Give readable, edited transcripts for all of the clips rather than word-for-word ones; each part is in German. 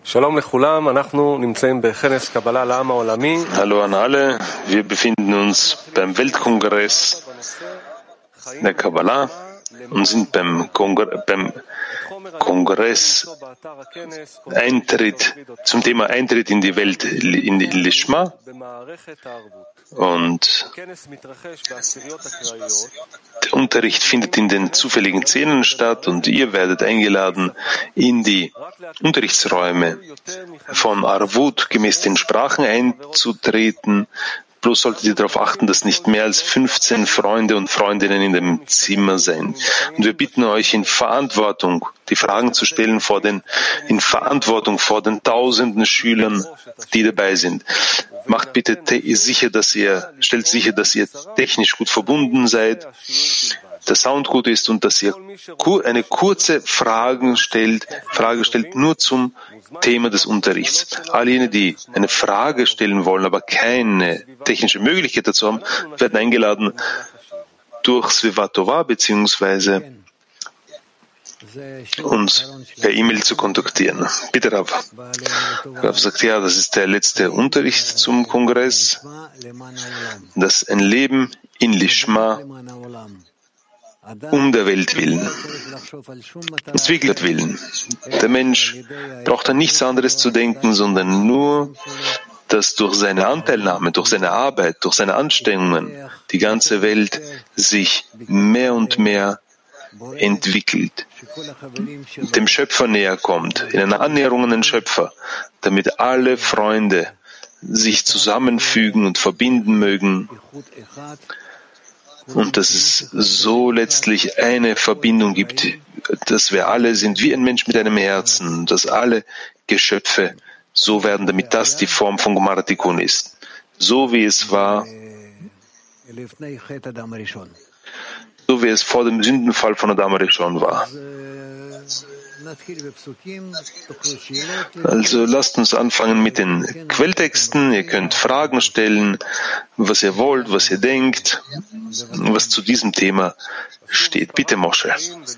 Hallo an alle, wir befinden uns beim Weltkongress der Kabbalah und sind beim Kongress zum Thema Eintritt in die Welt, in die Lishma. Und der Unterricht findet in den zufälligen Szenen statt und ihr werdet eingeladen, in die Unterrichtsräume von Arvut gemäß den Sprachen einzutreten. Bloß solltet ihr darauf achten, dass nicht mehr als 15 Freunde und Freundinnen in dem Zimmer sind. Und wir bitten euch in Verantwortung, die Fragen zu stellen in Verantwortung vor den tausenden Schülern, die dabei sind. Stellt sicher, dass ihr technisch gut verbunden seid, der Sound gut ist und dass ihr eine kurze Frage stellt, nur zum Thema des Unterrichts. All jene, die eine Frage stellen wollen, aber keine technische Möglichkeit dazu haben, werden eingeladen, durch Svivatova bzw. uns per E-Mail zu kontaktieren. Bitte, Rav. Rav sagt, ja, das ist der letzte Unterricht zum Kongress. Das ist ein Leben in Lishma, um der Welt willen, des Wirklichkeit willen. Der Mensch braucht an nichts anderes zu denken, sondern nur, dass durch seine Anteilnahme, durch seine Arbeit, durch seine Anstrengungen die ganze Welt sich mehr und mehr entwickelt, dem Schöpfer näher kommt, in einer Annäherung an den Schöpfer, damit alle Freunde sich zusammenfügen und verbinden mögen. Und dass es so letztlich eine Verbindung gibt, dass wir alle sind wie ein Mensch mit einem Herzen, dass alle Geschöpfe so werden, damit das die Form von Gemara Tikkun ist. So wie es war, so wie es vor dem Sündenfall von Adam Arishon war. Also lasst uns anfangen mit den Quelltexten. Ihr könnt Fragen stellen, was ihr wollt, was ihr denkt, was zu diesem Thema steht. Bitte, Moshe.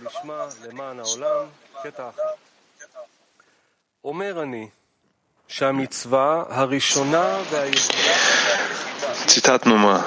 Zitat Nummer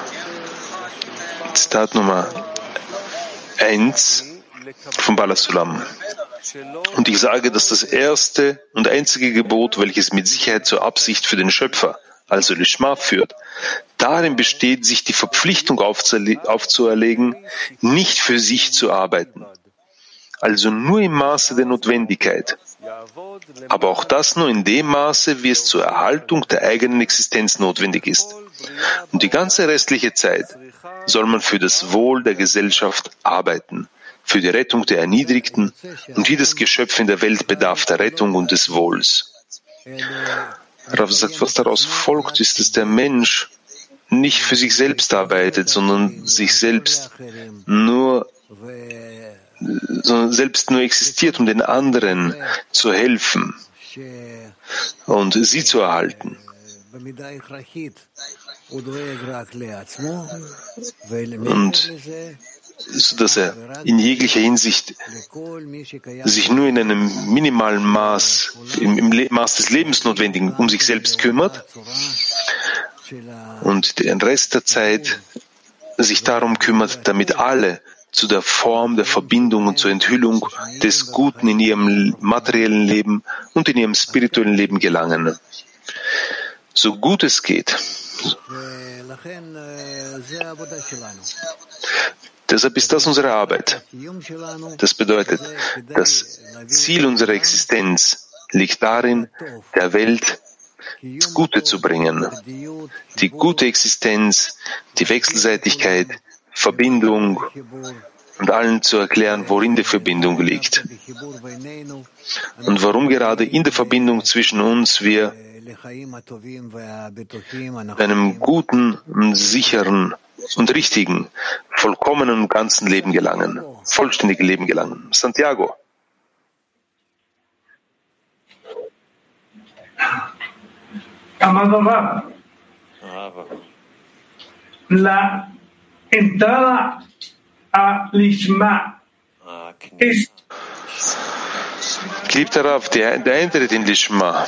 1 von Bala Sulam. Und ich sage, dass das erste und einzige Gebot, welches mit Sicherheit zur Absicht für den Schöpfer, also Lishma, führt, darin besteht, sich die Verpflichtung aufzuerlegen, nicht für sich zu arbeiten, also nur im Maße der Notwendigkeit, aber auch das nur in dem Maße, wie es zur Erhaltung der eigenen Existenz notwendig ist. Und die ganze restliche Zeit soll man für das Wohl der Gesellschaft arbeiten, für die Rettung der Erniedrigten, und jedes Geschöpf in der Welt bedarf der Rettung und des Wohls. Rav sagt, was daraus folgt, ist, dass der Mensch nicht für sich selbst arbeitet, sondern selbst nur existiert, um den anderen zu helfen und sie zu erhalten. Und so dass er in jeglicher Hinsicht sich nur in einem minimalen Maß, im Maß des Lebensnotwendigen, um sich selbst kümmert und den Rest der Zeit sich darum kümmert, damit alle zu der Form der Verbindung und zur Enthüllung des Guten in ihrem materiellen Leben und in ihrem spirituellen Leben gelangen. So gut es geht. Deshalb ist das unsere Arbeit. Das bedeutet, das Ziel unserer Existenz liegt darin, der Welt das Gute zu bringen. Die gute Existenz, die Wechselseitigkeit, Verbindung und allen zu erklären, worin die Verbindung liegt. Und warum gerade in der Verbindung zwischen uns wir einem guten, sicheren und richtigen, vollkommenen und ganzen Leben gelangen, vollständigen Leben gelangen. Santiago. Amado Rab, la entrada a Lishma es Geliebter Rav, der Eintritt in Lishma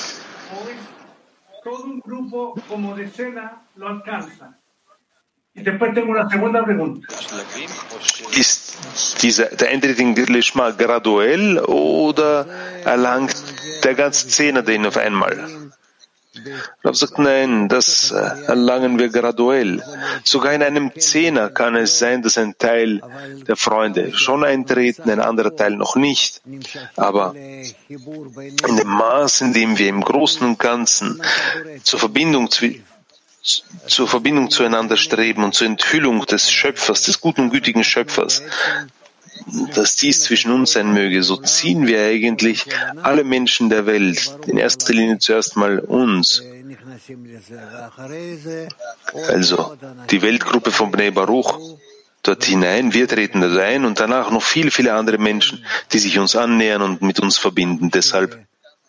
Todo un grupo como decena lo alcanza. Y después tengo una segunda pregunta. ist der Eintritt in Lishma graduell oder erlangt der ganze Zehner den auf einmal? Rav sagt, nein, das erlangen wir graduell. Sogar in einem Zehner kann es sein, dass ein Teil der Freunde schon eintreten, ein anderer Teil noch nicht. Aber in dem Maß, in dem wir im Großen und Ganzen zur Verbindung zueinander streben und zur Enthüllung des Schöpfers, des guten und gütigen Schöpfers, dass dies zwischen uns sein möge, so ziehen wir eigentlich alle Menschen der Welt, in erster Linie zuerst mal uns, also die Weltgruppe von Bnei Baruch, dort hinein, wir treten dort ein und danach noch viele, viele andere Menschen, die sich uns annähern und mit uns verbinden. Deshalb,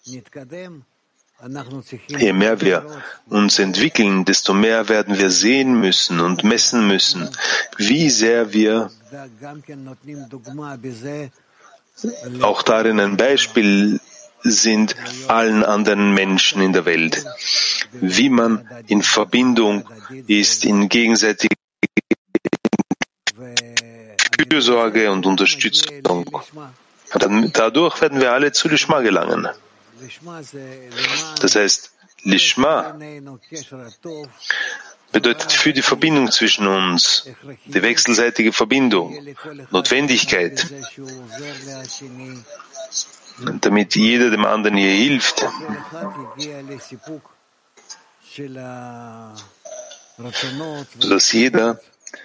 je mehr wir uns entwickeln, desto mehr werden wir sehen müssen und messen müssen, wie sehr wir auch darin ein Beispiel sind allen anderen Menschen in der Welt, wie man in Verbindung ist, in gegenseitiger Fürsorge und Unterstützung. Dadurch werden wir alle zu Lishma gelangen. Das heißt, Lishma bedeutet für die Verbindung zwischen uns, die wechselseitige Verbindung, Notwendigkeit, damit jeder dem anderen hier hilft, sodass jeder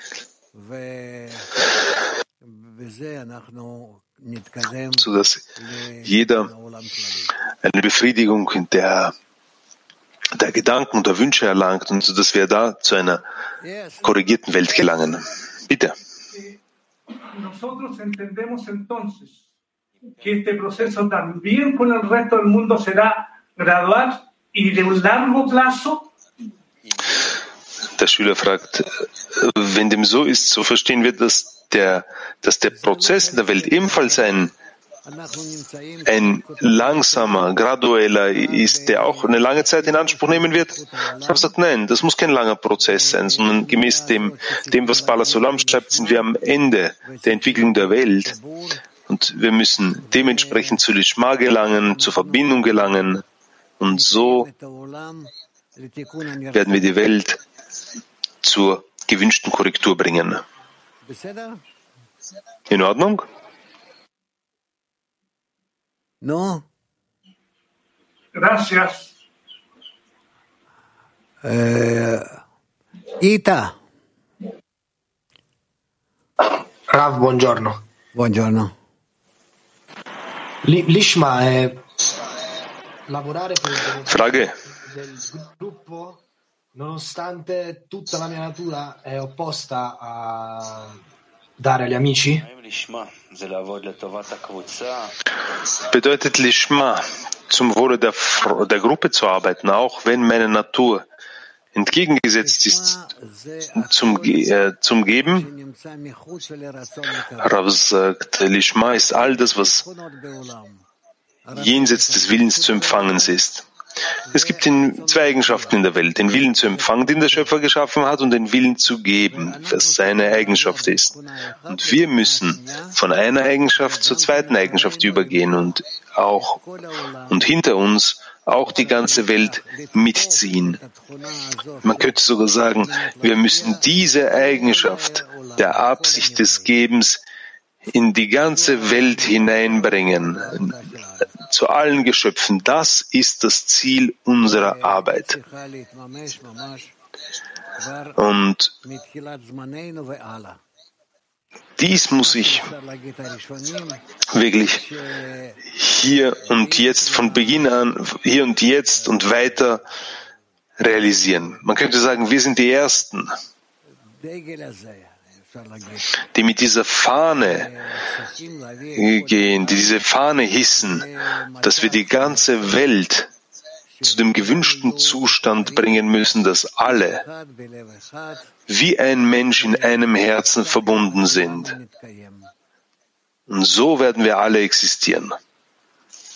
eine Befriedigung der Gedanken und der Wünsche erlangt und sodass wir da zu einer korrigierten Welt gelangen. Bitte. Nosotros entendemos entonces que este proceso también con el resto del mundo será gradual y de un largo plazo. Der Schüler fragt, wenn dem so ist, so verstehen wir, dass der Prozess in der Welt ebenfalls ein langsamer, gradueller ist, der auch eine lange Zeit in Anspruch nehmen wird? Ich habe gesagt, nein, das muss kein langer Prozess sein, sondern gemäß dem was Bala Sulam schreibt, sind wir am Ende der Entwicklung der Welt und wir müssen dementsprechend zu Lishma gelangen, zur Verbindung gelangen und so werden wir die Welt zur gewünschten Korrektur bringen. In Ordnung? No. Gracias. Ita. Rav, buongiorno. Buongiorno. Lishma è lavorare per Frage. del gruppo nonostante tutta la mia natura è opposta a dare agli amici? Bedeutet Lishma, zum Wohle der Gruppe zu arbeiten, auch wenn meine Natur entgegengesetzt ist zum Geben? Rav sagt, Lishma ist all das, was jenseits des Willens zu empfangen ist. Es gibt zwei Eigenschaften in der Welt, den Willen zu empfangen, den der Schöpfer geschaffen hat, und den Willen zu geben, was seine Eigenschaft ist. Und wir müssen von einer Eigenschaft zur zweiten Eigenschaft übergehen und hinter uns auch die ganze Welt mitziehen. Man könnte sogar sagen, wir müssen diese Eigenschaft der Absicht des Gebens in die ganze Welt hineinbringen, zu allen Geschöpfen. Das ist das Ziel unserer Arbeit. Und dies muss ich wirklich hier und jetzt von Beginn an, hier und jetzt und weiter realisieren. Man könnte sagen, wir sind die Ersten, die mit dieser Fahne gehen, die diese Fahne hissen, dass wir die ganze Welt zu dem gewünschten Zustand bringen müssen, dass alle wie ein Mensch in einem Herzen verbunden sind. Und so werden wir alle existieren.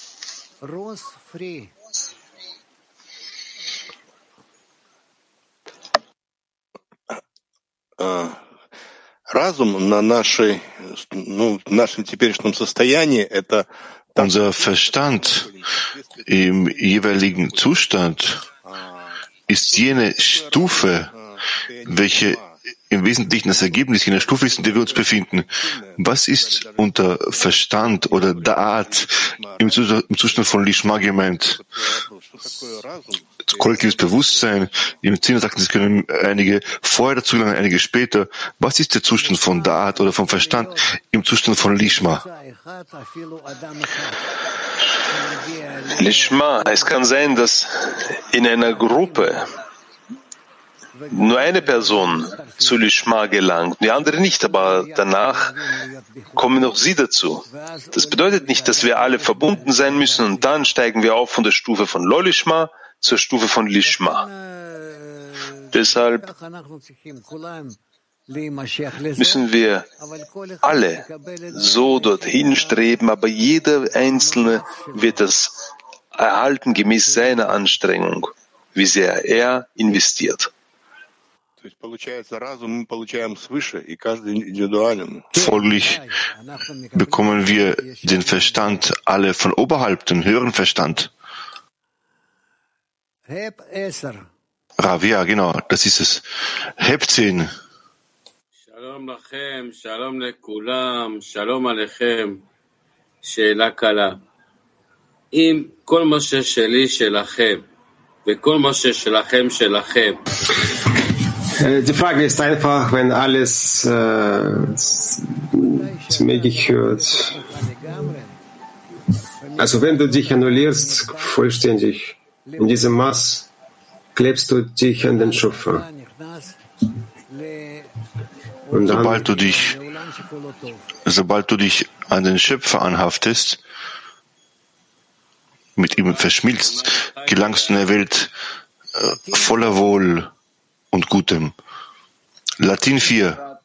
Unser Verstand im jeweiligen Zustand ist jene Stufe, welche im Wesentlichen das Ergebnis jener Stufe ist, in der wir uns befinden. Was ist unter Verstand oder Da'at im Zustand von Lishma gemeint? Kollektives Bewusstsein. Im Zehner sagten, es können einige vorher dazu gelangen, einige später. Was ist der Zustand von Da'at oder vom Verstand im Zustand von Lishma? Lishma, es kann sein, dass in einer Gruppe nur eine Person zu Lishma gelangt, die andere nicht, aber danach kommen noch sie dazu. Das bedeutet nicht, dass wir alle verbunden sein müssen und dann steigen wir auf von der Stufe von Lo-Lishma zur Stufe von Lishma. Deshalb müssen wir alle so dorthin streben, aber jeder Einzelne wird das erhalten gemäß seiner Anstrengung, wie sehr er investiert. Folglich bekommen wir den Verstand alle von oberhalb, den höheren Verstand. Rav, ja, genau, das ist es. Heb 10. Shalom lachem, shalom lekulam, shalom alechem. שאלה קלה. אם כל מה ששלי שלכם, וכל מה ששלכם שלכם. Die Frage ist einfach, wenn alles zu mir gehört. Also wenn du dich annullierst, vollständig, in diesem Maß klebst du dich an den Schöpfer. Und dann, sobald du dich an den Schöpfer anhaftest, mit ihm verschmilzt, gelangst du in eine Welt voller Wohl und Gutem. Latin 4.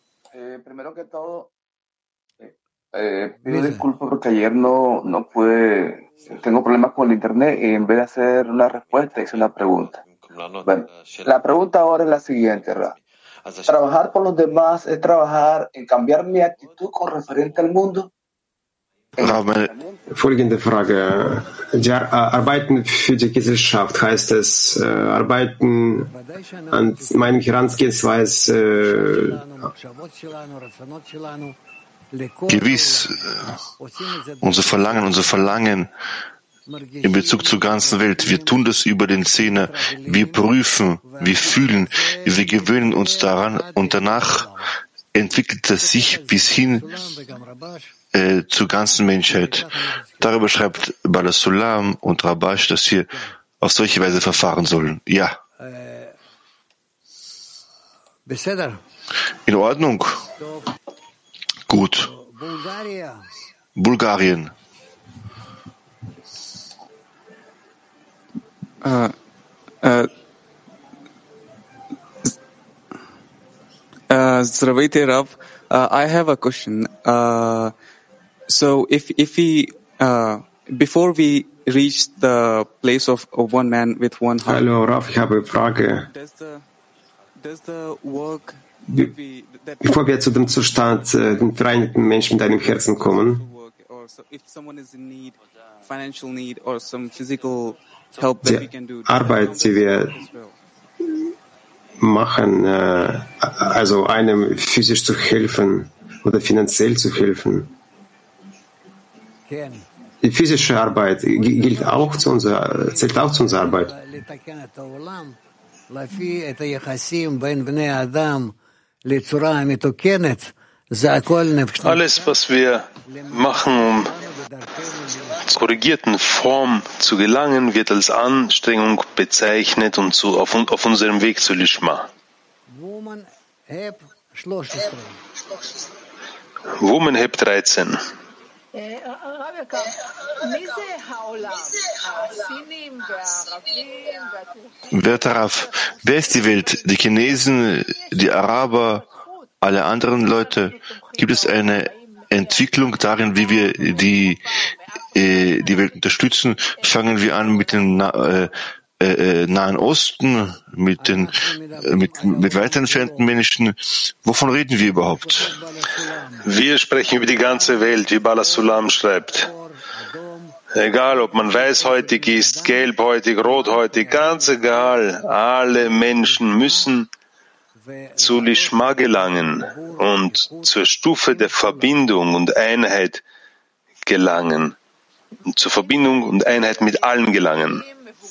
Pido disculpas porque ayer no pude, tengo problemas con el internet y en vez de hacer una respuesta hice una pregunta. Bueno, la pregunta ahora es la siguiente, Ra. ¿Trabajar por los demás es trabajar en cambiar mi actitud con referente al mundo? Folgende Frage. Arbeiten für die Gesellschaft, heißt es arbeiten an meinem Herangehensweise? Gewiss, unser Verlangen in Bezug zur ganzen Welt. Wir tun das über den Zehner. Wir prüfen, wir fühlen, wir gewöhnen uns daran und danach entwickelt es sich bis hin zur ganzen Menschheit. Darüber schreibt Bala Sulam und Rabash, dass wir auf solche Weise verfahren sollen. Ja. In Ordnung. Gut. Bulgarien. Zdraveyte, Rav. I have a question. So if we before we reach the place of one man with one heart. Hallo, Rav, ich habe eine Frage. Bevor wir zu dem Zustand, den vereinigten Menschen mit einem Herzen kommen, die Arbeit, die wir machen, also einem physisch zu helfen oder finanziell zu helfen. Die physische Arbeit zählt auch zu unserer Arbeit. Alles, was wir machen, um zur korrigierten Form zu gelangen, wird als Anstrengung bezeichnet und auf unserem Weg zu Lishma. Woman Heb 13. Werter Rav, wer ist die Welt? Die Chinesen, die Araber, alle anderen Leute? Gibt es eine Entwicklung darin, wie wir die die Welt unterstützen, fangen wir an mit dem Nahen Osten, mit weit entfernten Menschen. Wovon reden wir überhaupt? Wir sprechen über die ganze Welt, wie Bala Sulam schreibt. Egal, ob man weißhäutig ist, gelbhäutig, rothäutig, ganz egal. Alle Menschen müssen zu Lishma gelangen und zur Stufe der Verbindung und Einheit gelangen. Und zur Verbindung und Einheit mit allen gelangen.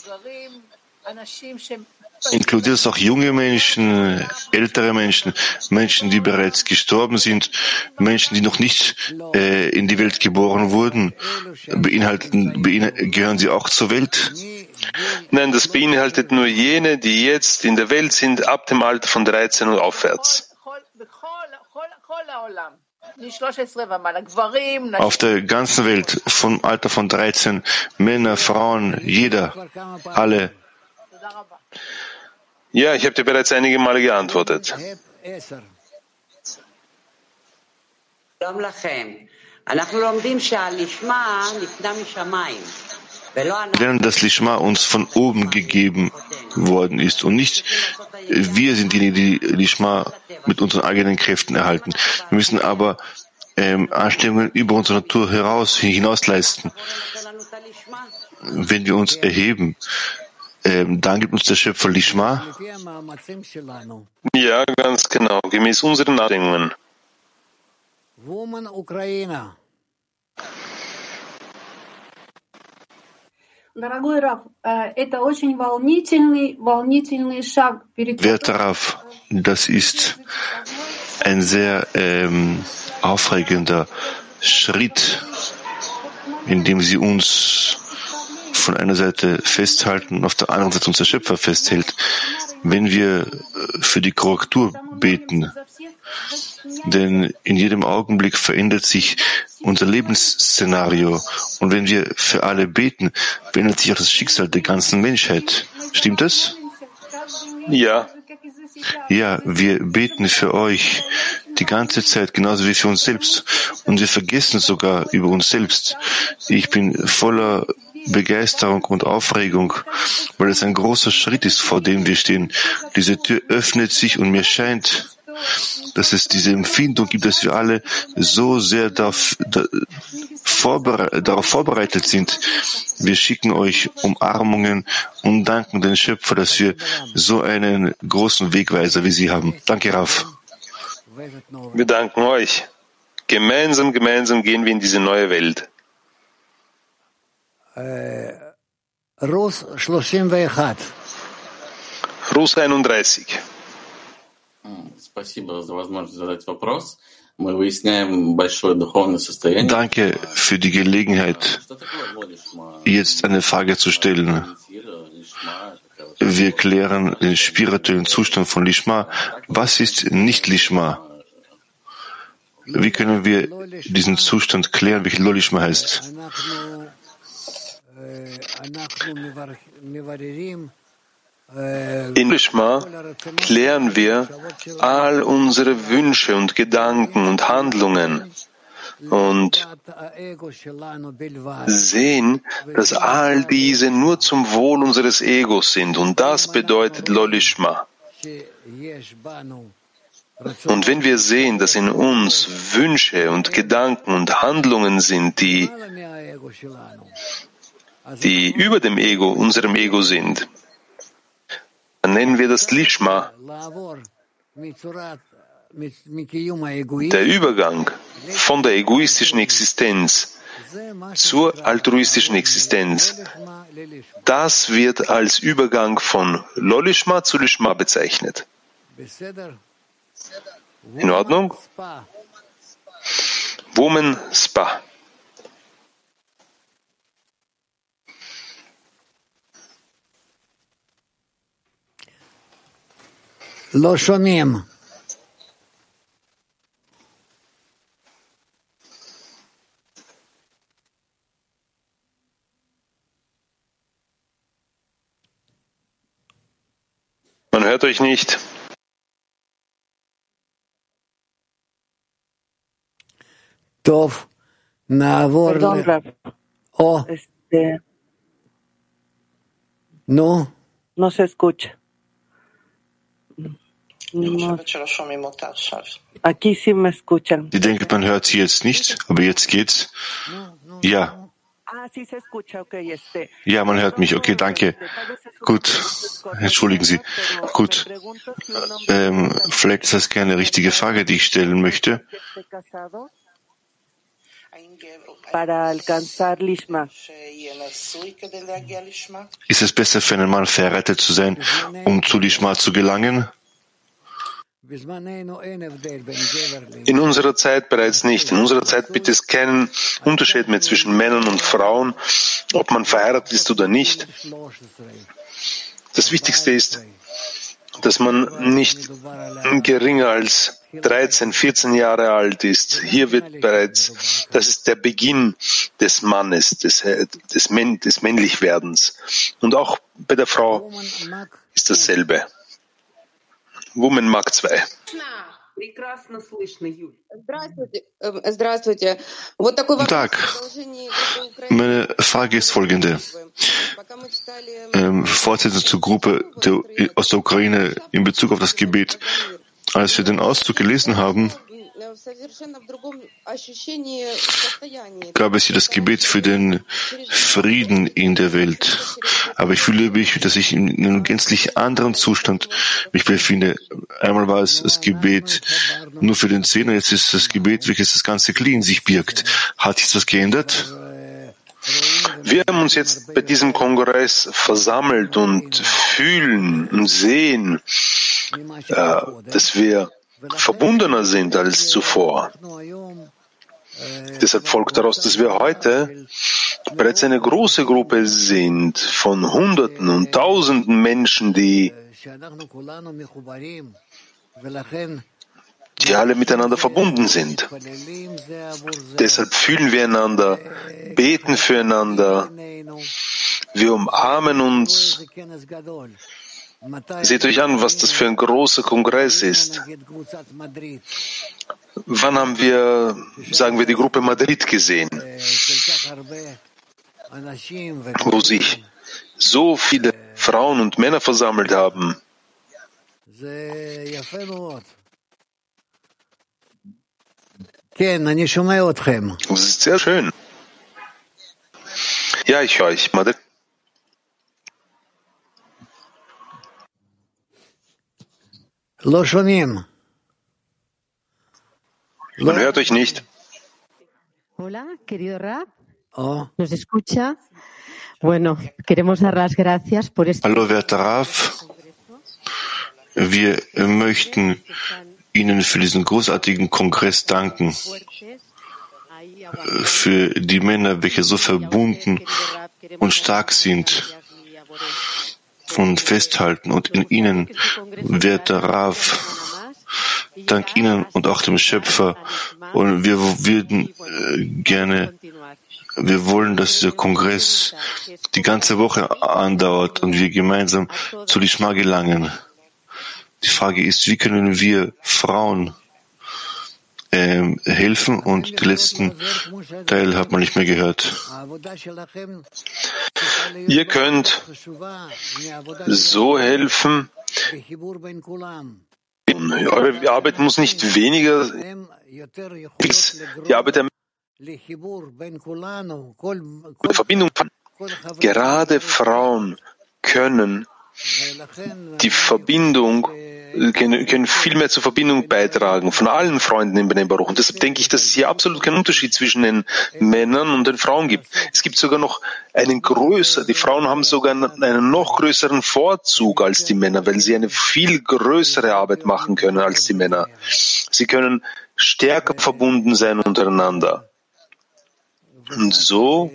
Inkludiert es auch junge Menschen, ältere Menschen, Menschen, die bereits gestorben sind, Menschen, die noch nicht in die Welt geboren wurden. Gehören sie auch zur Welt? Nein, das beinhaltet nur jene, die jetzt in der Welt sind, ab dem Alter von 13 und aufwärts. Auf der ganzen Welt, vom Alter von 13, Männer, Frauen, jeder, alle. Ja, ich habe dir bereits einige Male geantwortet. Wir lernen, dass Lishma uns von oben gegeben worden ist und nicht wir sind diejenigen, die Lishma mit unseren eigenen Kräften erhalten. Wir müssen aber Anstrengungen über unsere Natur hinaus leisten. Wenn wir uns erheben, dann gibt uns der Schöpfer Lishma. Ja, ganz genau, gemäß unseren Anstrengungen. Werter Rav, das ist ein sehr aufregender Schritt, in dem Sie uns von einer Seite festhalten und auf der anderen Seite uns der Schöpfer festhält. Wenn wir für die Korrektur beten, denn in jedem Augenblick verändert sich unser Lebensszenario und wenn wir für alle beten, verändert sich auch das Schicksal der ganzen Menschheit. Stimmt das? Ja. Ja, wir beten für euch die ganze Zeit, genauso wie für uns selbst. Und wir vergessen sogar über uns selbst. Ich bin voller Begeisterung und Aufregung, weil es ein großer Schritt ist, vor dem wir stehen. Diese Tür öffnet sich und mir scheint, dass es diese Empfindung gibt, dass wir alle so sehr darauf vorbereitet sind. Wir schicken euch Umarmungen und danken den Schöpfer, dass wir so einen großen Wegweiser wie Sie haben. Danke, Rav. Wir danken euch. Gemeinsam gehen wir in diese neue Welt. Rus 31. Rus 31. Danke für die Gelegenheit, jetzt eine Frage zu stellen. Wir klären den spirituellen Zustand von Lishma. Was ist nicht Lishma? Wie können wir diesen Zustand klären, welcher Lolishma heißt? In Lishma klären wir all unsere Wünsche und Gedanken und Handlungen und sehen, dass all diese nur zum Wohl unseres Egos sind. Und das bedeutet Lolishma. Und wenn wir sehen, dass in uns Wünsche und Gedanken und Handlungen sind, die über dem Ego, unserem Ego sind, dann nennen wir das Lishma. Der Übergang von der egoistischen Existenz zur altruistischen Existenz, das wird als Übergang von Lolishma zu Lishma bezeichnet. In Ordnung? Woman Spa. לא שומעים. Man hört euch nicht. טוב, נעבור... Oh. No. No se escucha. Aquí sí me escuchan. Ich denke, man hört sie jetzt nicht, aber jetzt geht's. Ja. Ja, man hört mich. Okay, danke. Gut. Entschuldigen Sie. Gut. Vielleicht ist das keine richtige Frage, die ich stellen möchte. Ist es besser für einen Mann verheiratet zu sein, um zu Lishma zu gelangen? In unserer Zeit bereits nicht. In unserer Zeit gibt es keinen Unterschied mehr zwischen Männern und Frauen, ob man verheiratet ist oder nicht. Das Wichtigste ist, dass man nicht geringer als 13, 14 Jahre alt ist. Hier wird bereits, das ist der Beginn des Mannes, des Männlichwerdens. Und auch bei der Frau ist dasselbe. Woman Mark 2. Guten Tag. Meine Frage ist folgende. Fortsetzung zur Gruppe aus der Ukraine in Bezug auf das Gebet. Als wir den Auszug gelesen haben, gab es hier das Gebet für den Frieden in der Welt. Aber ich fühle mich, dass ich in einem gänzlich anderen Zustand mich befinde. Einmal war es das Gebet nur für den Zehner, jetzt ist das Gebet, welches das ganze Kli in sich birgt. Hat sich das geändert? Wir haben uns jetzt bei diesem Kongress versammelt und fühlen und sehen, dass wir verbundener sind als zuvor. Deshalb folgt daraus, dass wir heute bereits eine große Gruppe sind von Hunderten und Tausenden Menschen, die alle miteinander verbunden sind. Deshalb fühlen wir einander, beten füreinander, wir umarmen uns. Seht euch an, was das für ein großer Kongress ist. Wann haben wir, sagen wir, die Gruppe Madrid gesehen, wo sich so viele Frauen und Männer versammelt haben? Das ist sehr schön. Ja, ich höre euch, Madrid. Man hört euch nicht. Hola, querido Rab. ¿Nos escucha? Bueno, queremos dar las gracias por este. Hallo, werter Rav. Wir möchten Ihnen für diesen großartigen Kongress danken. Für die Männer, welche so verbunden und stark sind und festhalten. Und in Ihnen, werter Rav, dank Ihnen und auch dem Schöpfer. Und wir wollen, dass dieser Kongress die ganze Woche andauert und wir gemeinsam zu Lishma gelangen. Die Frage ist, wie können wir Frauen helfen? Und den letzten Teil hat man nicht mehr gehört. Ihr könnt so helfen. Eure Arbeit muss nicht weniger die Arbeit der Verbindung. Gerade Frauen können die Verbindung, können viel mehr zur Verbindung beitragen von allen Freunden in Bnei Baruch. Und deshalb denke ich, dass es hier absolut keinen Unterschied zwischen den Männern und den Frauen gibt. Es gibt sogar noch die Frauen haben sogar einen noch größeren Vorzug als die Männer, weil sie eine viel größere Arbeit machen können als die Männer. Sie können stärker verbunden sein untereinander. Und so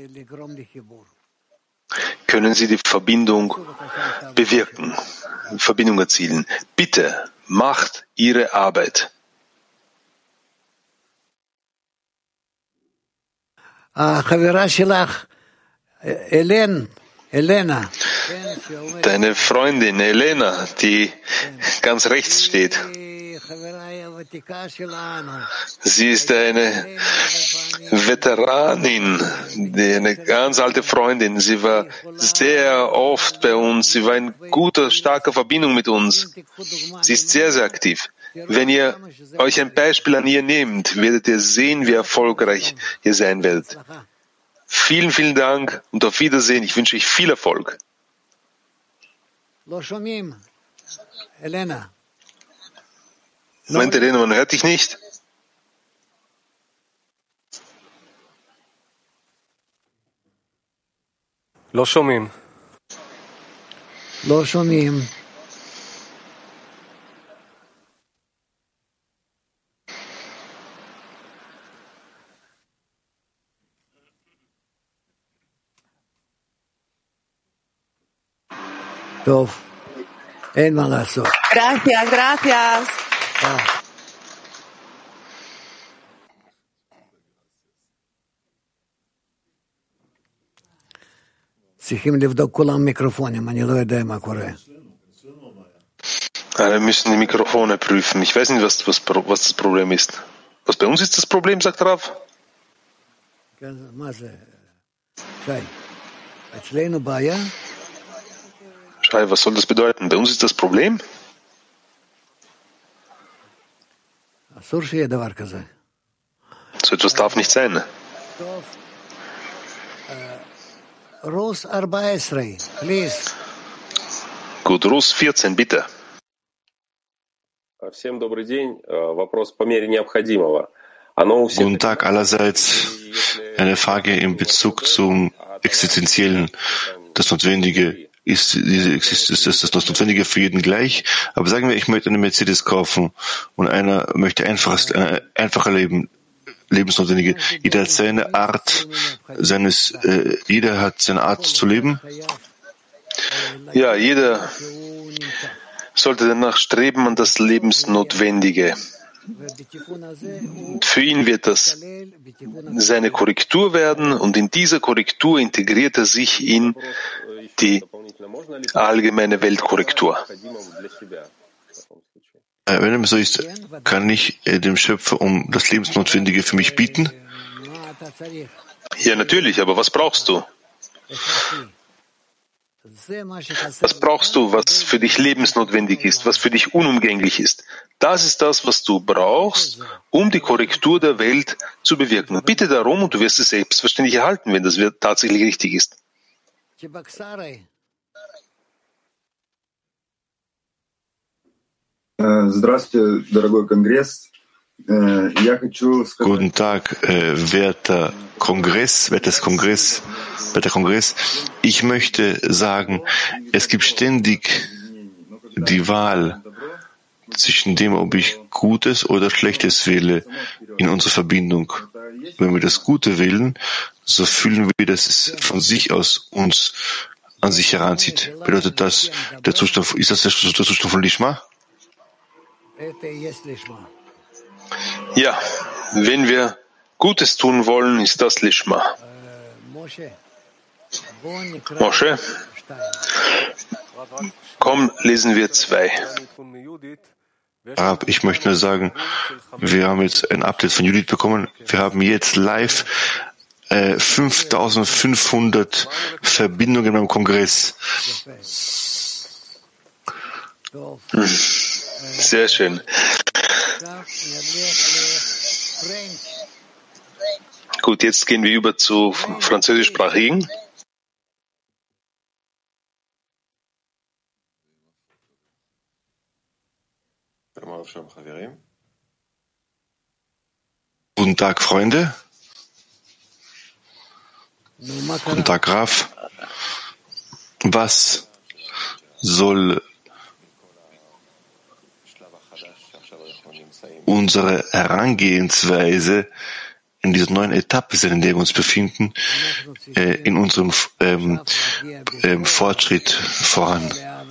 können Sie die Verbindung bewirken, Verbindung erzielen. Bitte, macht Ihre Arbeit. Elena. Deine Freundin Elena, die ganz rechts steht. Sie ist eine Veteranin, eine ganz alte Freundin. Sie war sehr oft bei uns. Sie war in guter, starker Verbindung mit uns. Sie ist sehr, sehr aktiv. Wenn ihr euch ein Beispiel an ihr nehmt, werdet ihr sehen, wie erfolgreich ihr sein werdet. Vielen, vielen Dank und auf Wiedersehen. Ich wünsche euch viel Erfolg. Meint Elena, man hört dich nicht? לא שומעים. לא שומעים. טוב, אין מה לעשות. Gracias, gracias. צריכים לבדוק כולם מיקרופונים, אני לא יודע מה קורה. Wir müssen die Mikrofone prüfen. Ich weiß nicht, was das Problem ist. Was bei uns ist das Problem, sagt Rav? מה זה? שי, אצלנו בעיה? Schei, was soll das bedeuten? Bei uns ist das Problem? אסור שיהיה דבר כזה. So etwas darf nicht sein. טוב. Rus 14, please. Gut, Rus 14, bitte. Всем добрый день. Вопрос по мере необходимого. Guten Tag allerseits. Eine Frage in Bezug zum Existenziellen. Das Notwendige ist das Notwendige für jeden gleich. Aber sagen wir, ich möchte eine Mercedes kaufen und einer möchte einfacher leben. Lebensnotwendige. Jeder hat seine Art, jeder hat seine Art zu leben. Ja, jeder sollte danach streben an das Lebensnotwendige. Für ihn wird das seine Korrektur werden und in dieser Korrektur integriert er sich in die allgemeine Weltkorrektur. Wenn dem so ist, kann ich dem Schöpfer um das Lebensnotwendige für mich bieten? Ja, natürlich, aber was brauchst du? Was brauchst du, was für dich lebensnotwendig ist, was für dich unumgänglich ist? Das ist das, was du brauchst, um die Korrektur der Welt zu bewirken. Bitte darum und du wirst es selbstverständlich erhalten, wenn das tatsächlich richtig ist. Guten Tag, werter Kongress. Ich möchte sagen, es gibt ständig die Wahl zwischen dem, ob ich Gutes oder Schlechtes wähle in unserer Verbindung. Wenn wir das Gute wählen, so fühlen wir, dass es von sich aus uns an sich heranzieht. Bedeutet das, ist das der Zustand von Lishma? Ja, wenn wir Gutes tun wollen, ist das Lishma. Moshe, komm, lesen wir 2. Ich möchte nur sagen, wir haben jetzt ein Update von Judith bekommen. Wir haben jetzt live 5500 Verbindungen beim Kongress. Sehr schön. Gut, jetzt gehen wir über zu französischsprachigen. Guten Tag, Freunde. Guten Tag, Rav. Was soll unsere Herangehensweise in dieser neuen Etappe sein, in der wir uns befinden, in unserem Fortschritt voran?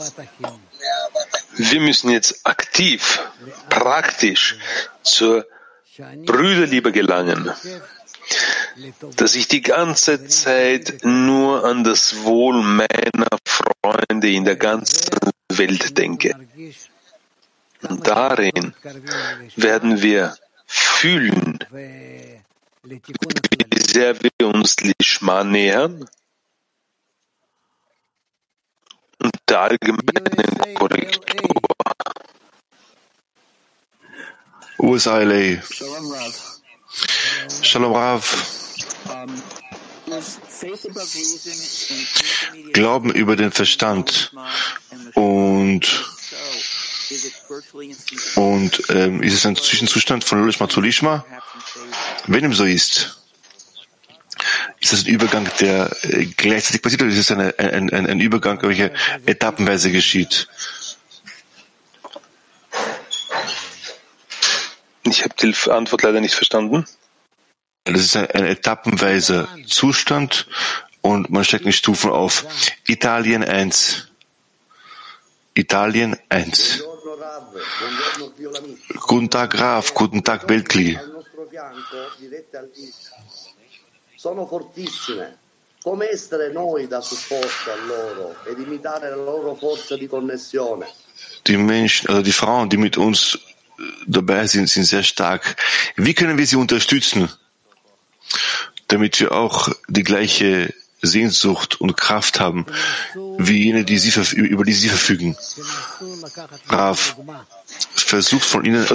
Wir müssen jetzt aktiv, praktisch zur Brüderliebe gelangen, dass ich die ganze Zeit nur an das Wohl meiner Freunde in der ganzen Welt denke. Und darin werden wir fühlen, wie sehr wir uns Lishma nähern und der allgemeinen Korrektur. USA-LA. Shalom Rav. Glauben über den Verstand und ist es ein Zwischenzustand von Lishma zu Lishma? Wenn dem so ist das ein Übergang, der gleichzeitig passiert, oder ist es ein Übergang, welcher etappenweise geschieht? Ich habe die Antwort leider nicht verstanden. Das ist ein etappenweiser Zustand und man steckt in Stufen auf. Italien 1. Italien 1. Guten Tag, Rav. Guten Tag, Weltkli. Sono fortissime. Come essere noi da supporto a loro ed imitare la loro forza di connessione? Die Menschen, also die Frauen, die mit uns dabei sind, sind sehr stark. Wie können wir sie unterstützen, damit wir auch die gleiche Sehnsucht und Kraft haben, wie jene, über die sie verfügen? Rav, versucht von ihnen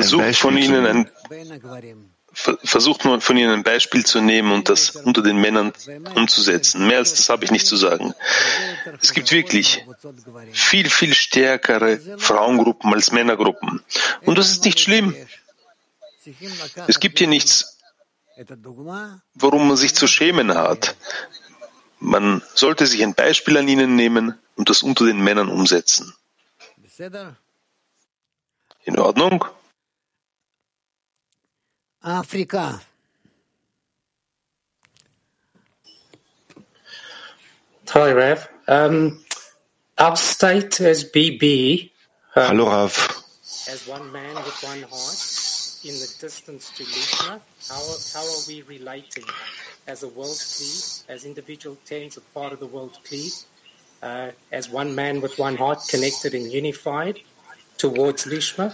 ein Beispiel zu nehmen und das unter den Männern umzusetzen. Mehr als das habe ich nicht zu sagen. Es gibt wirklich viel, viel stärkere Frauengruppen als Männergruppen. Und das ist nicht schlimm. Es gibt hier nichts, worum man sich zu schämen hat. Man sollte sich ein Beispiel an ihnen nehmen und das unter den Männern umsetzen. In Ordnung? Afrika. Hi, Rav. Upstate as BB. Hallo, Rav. As one man with one heart, in the distance to Lishma, how are we relating as a world Kli, as individual tens of part of the world Kli, as one man with one heart, connected and unified towards Lishma?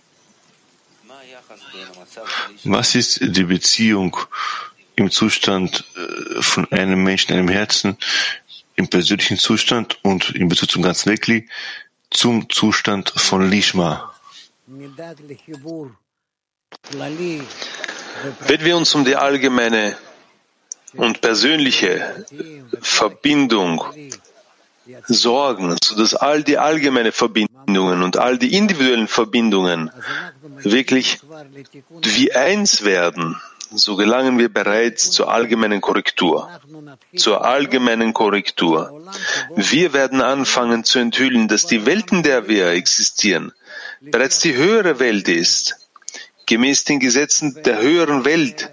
Was ist die Beziehung im Zustand von einem Menschen, einem Herzen, im persönlichen Zustand und in Bezug zum ganzen Weltkli zum Zustand von Lishma? Wenn wir uns um die allgemeine und persönliche Verbindung sorgen, sodass all die allgemeinen Verbindungen und all die individuellen Verbindungen wirklich wie eins werden, so gelangen wir bereits zur allgemeinen Korrektur. Zur allgemeinen Korrektur. Wir werden anfangen zu enthüllen, dass die Welt, in der wir existieren, bereits die höhere Welt ist, gemäß den Gesetzen der höheren Welt.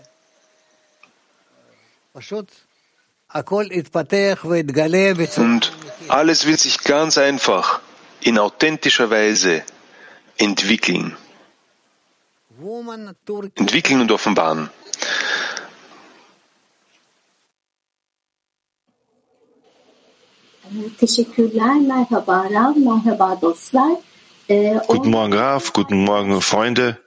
Und alles wird sich ganz einfach in authentischer Weise entwickeln und offenbaren. Guten Morgen, Rav. Guten Morgen, Freunde.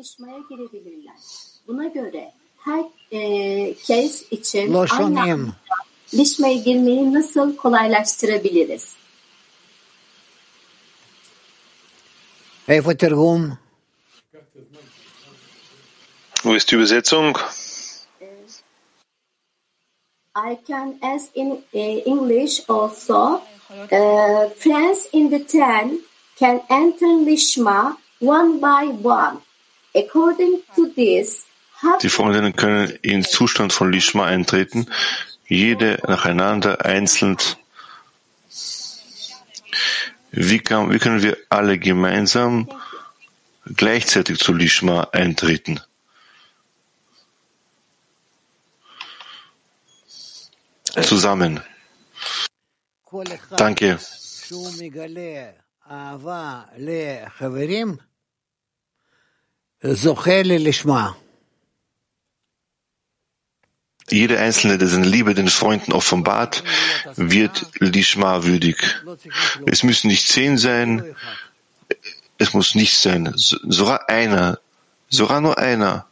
Lishma'ya girmeyi nasıl kolaylaştırabiliriz? Wo ist die Übersetzung? I can ask in English also. Friends in the ten can enter Lishma one by one. According to this, die Freundinnen können in Zustand von Lishma eintreten, jede nacheinander, einzeln. Wie können wir alle gemeinsam gleichzeitig zu Lishma eintreten? Zusammen. Danke. Jeder Einzelne, der seine Liebe den Freunden offenbart, wird Lishma würdig. Es müssen nicht 10 sein, es muss nicht sein. Sogar einer. Sogar nur einer.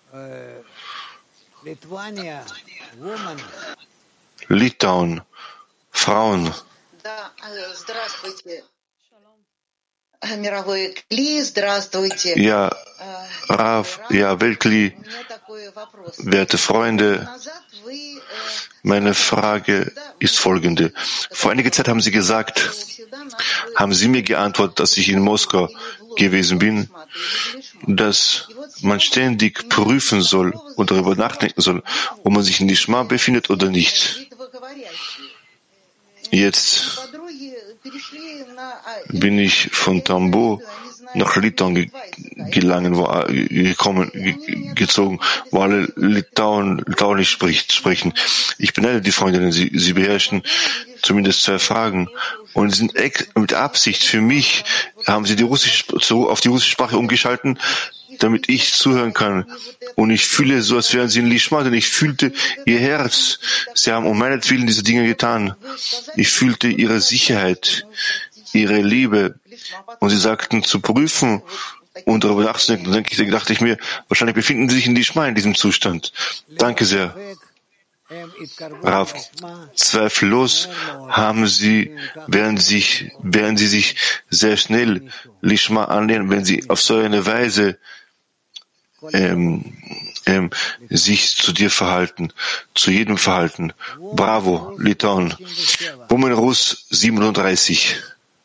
Litauen. Frauen. Ja, Rav, ja, Weltkli, werte Freunde, meine Frage ist folgende. Vor einiger Zeit haben Sie gesagt, haben Sie mir geantwortet, dass ich in Moskau gewesen bin, dass man ständig prüfen soll und darüber nachdenken soll, ob man sich in die Schma befindet oder nicht. Jetzt bin ich von Tambour nach Litauen gezogen, wo alle Litauisch sprechen. Ich beneide die Freundinnen, sie beherrschen zumindest 2 Fragen und sind mit Absicht für mich, haben sie auf die russische Sprache umgeschalten, damit ich zuhören kann. Und ich fühle so, als wären sie in Lishma, denn ich fühlte ihr Herz. Sie haben um meinetwillen diese Dinge getan. Ich fühlte ihre Sicherheit, ihre Liebe. Und sie sagten, zu prüfen und darüber nachzudenken. Dann dachte ich mir, wahrscheinlich befinden sie sich in Lishma in diesem Zustand. Danke sehr. Rav, zweifellos werden sie sich sehr schnell Lishma annähern, wenn sie auf so eine Weise sich zu dir verhalten, zu jedem Verhalten. Bravo, Litauen. Woman Rus 37.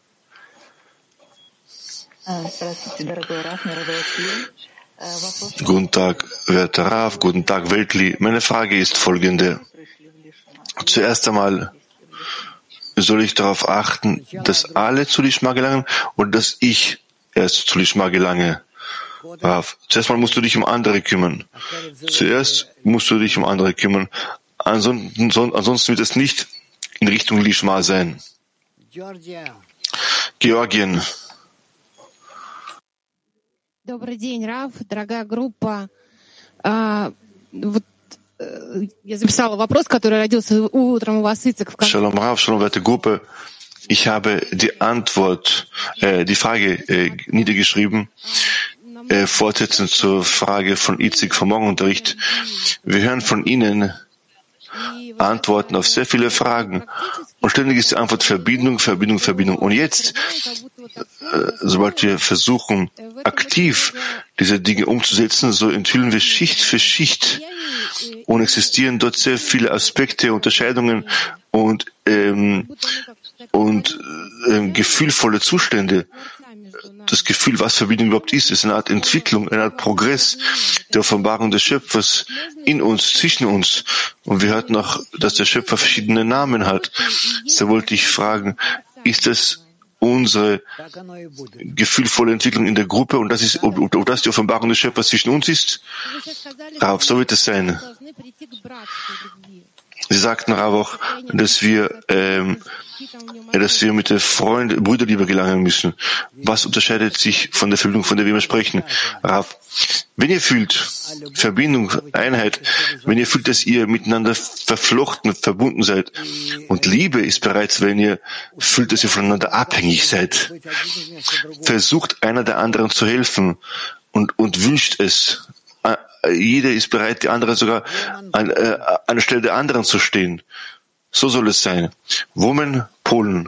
Guten Tag, werter Rav, guten Tag, Weltkli. Meine Frage ist folgende. Zuerst einmal, soll ich darauf achten, dass alle zu Lishma gelangen oder dass ich erst zu Lishma gelange? Rav, zuerst mal musst du dich um andere kümmern. Ansonsten wird es nicht in Richtung Lishma sein. Georgien. Добрый день, Рав, дорогая группа. Я записала вопрос, который родился утром у вас, Ицек. Shalom, Rav, Shalom, werte Gruppe. Ich habe die Frage niedergeschrieben, fortsetzend zur Frage von Itzik vom Morgenunterricht. Wir hören von Ihnen Antworten auf sehr viele Fragen. Und ständig ist die Antwort Verbindung. Und jetzt, sobald wir versuchen, aktiv diese Dinge umzusetzen, so enthüllen wir Schicht für Schicht. Und existieren dort sehr viele Aspekte, Unterscheidungen und gefühlvolle Zustände. Das Gefühl, was Verbindung überhaupt ist eine Art Entwicklung, eine Art Progress der Offenbarung des Schöpfers in uns, zwischen uns. Und wir hörten auch, dass der Schöpfer verschiedene Namen hat. So wollte ich fragen, ist das unsere gefühlvolle Entwicklung in der Gruppe und das ist, ob das die Offenbarung des Schöpfers zwischen uns ist? Rav, so wird es sein. Sie sagten Rav auch, dass wir mit der Brüderliebe gelangen müssen. Was unterscheidet sich von der Verbindung, von der wir immer sprechen? Rav, wenn ihr fühlt, Verbindung, Einheit, wenn ihr fühlt, dass ihr miteinander verflochten, verbunden seid, und Liebe ist bereits, wenn ihr fühlt, dass ihr voneinander abhängig seid, versucht einer der anderen zu helfen und wünscht es. Jeder ist bereit, die andere sogar an der Stelle der anderen zu stehen. So soll es sein. Woman, Polen.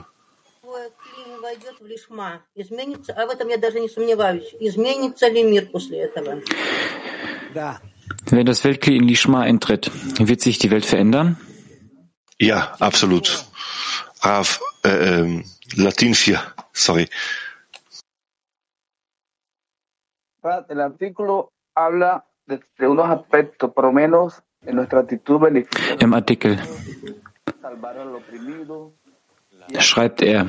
Wenn das Weltkli in Lishma eintritt, wird sich die Welt verändern? Ja, absolut. Rav, Latin 4, sorry. El artículo habla de unos aspectos, por lo menos en nuestra actitud beneficiosa. Im Artikel schreibt er,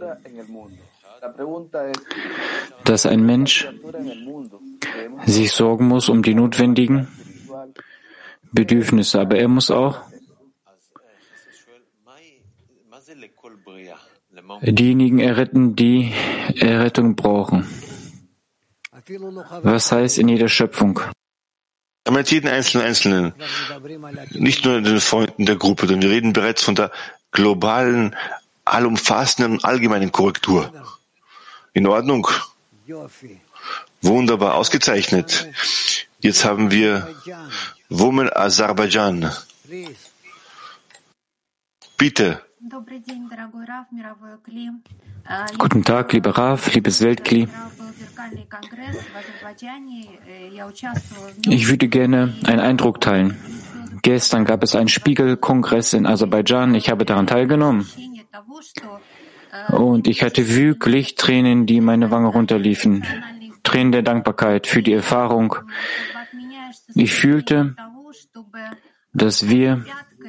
dass ein Mensch sich sorgen muss um die notwendigen Bedürfnisse, aber er muss auch diejenigen erretten, die Errettung brauchen. Was heißt in jeder Schöpfung? Mit jedem Einzelnen, nicht nur den Freunden der Gruppe, denn wir reden bereits von der globalen, allumfassenden und allgemeinen Korrektur. In Ordnung? Wunderbar, ausgezeichnet. Jetzt haben wir Women Aserbaidschan. Bitte. Guten Tag, lieber Rav, liebes Weltkli. Ich würde gerne einen Eindruck teilen. Gestern gab es einen Spiegelkongress in Aserbaidschan. Ich habe daran teilgenommen. Und ich hatte wirklich Tränen, die meine Wange runterliefen. Tränen der Dankbarkeit für die Erfahrung. Ich fühlte, dass wir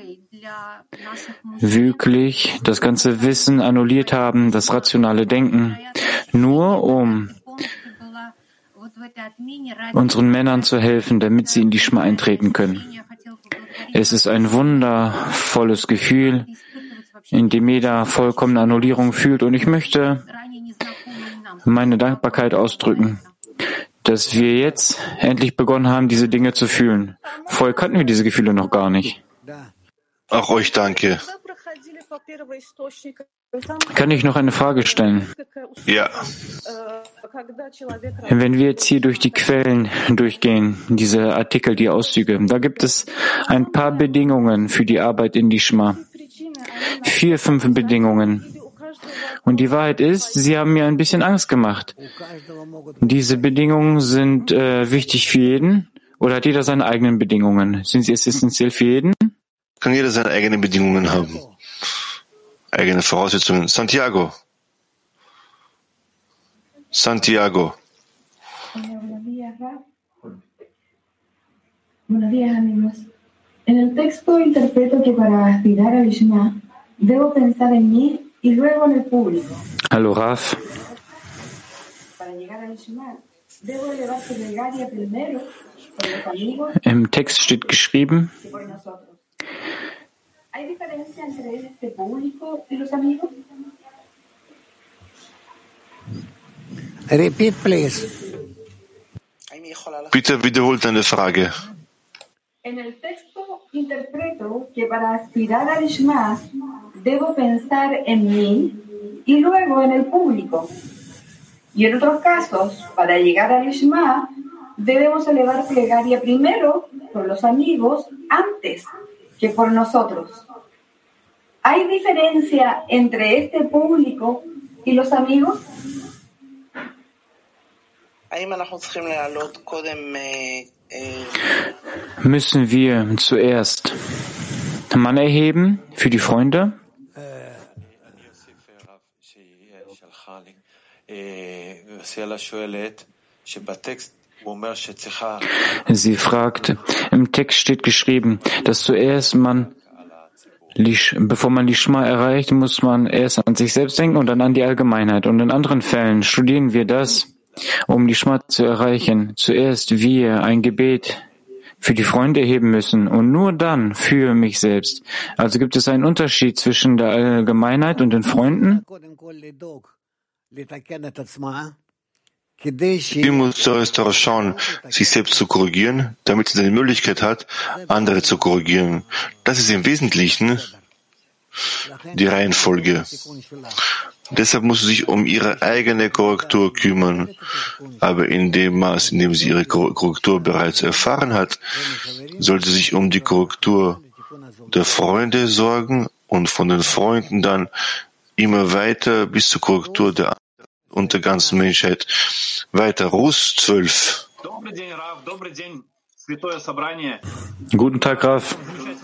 wirklich das ganze Wissen annulliert haben, das rationale Denken, nur um unseren Männern zu helfen, damit sie in die Schma eintreten können. Es ist ein wundervolles Gefühl, in dem jeder vollkommene Annullierung fühlt. Und ich möchte meine Dankbarkeit ausdrücken, dass wir jetzt endlich begonnen haben, diese Dinge zu fühlen. Vorher kannten wir diese Gefühle noch gar nicht. Auch euch danke. Kann ich noch eine Frage stellen? Ja. Wenn wir jetzt hier durch die Quellen durchgehen, diese Artikel, die Auszüge, da gibt es ein paar Bedingungen für die Arbeit in die Shema. 4, 5 Bedingungen. Und die Wahrheit ist, sie haben mir ein bisschen Angst gemacht. Diese Bedingungen sind wichtig für jeden, oder hat jeder seine eigenen Bedingungen? Sind sie essentiell für jeden? Kann jeder seine eigenen Bedingungen haben. Eigene Voraussetzungen. Santiago. Buenos días, amigos. En el texto interpreto que para aspirar al Shema debo pensar en mí y luego en el público. Hallo, Raf. Para llegar al Shema debo elevar plegaria primero por los amigos. Im Text steht geschrieben, Y por nosotros. ¿Hay diferencia entre este público y los amigos? Repeat, please. Bitte wiederholt deine Frage. En el texto interpreto que para aspirar al Shema debo pensar en mí y luego en el público. Y en otros casos, para llegar al Shema, debemos elevar plegaria primero por los amigos antes que por nosotros. ¿Hay diferencia entre este público y los amigos? müssen wir zuerst Mann erheben für die Freunde? Sie fragt, im Text steht geschrieben, dass zuerst bevor man die Shema erreicht, muss man erst an sich selbst denken und dann an die Allgemeinheit. Und in anderen Fällen studieren wir das, um die Shema zu erreichen. Zuerst wir ein Gebet für die Freunde erheben müssen und nur dann für mich selbst. Also gibt es einen Unterschied zwischen der Allgemeinheit und den Freunden? Sie muss zuerst darauf schauen, sich selbst zu korrigieren, damit sie die Möglichkeit hat, andere zu korrigieren. Das ist im Wesentlichen die Reihenfolge. Deshalb muss sie sich um ihre eigene Korrektur kümmern. Aber in dem Maß, in dem sie ihre Korrektur bereits erfahren hat, sollte sie sich um die Korrektur der Freunde sorgen und von den Freunden dann immer weiter bis zur Korrektur der und der ganzen Menschheit weiter. Rus 12. Guten Tag, Raf.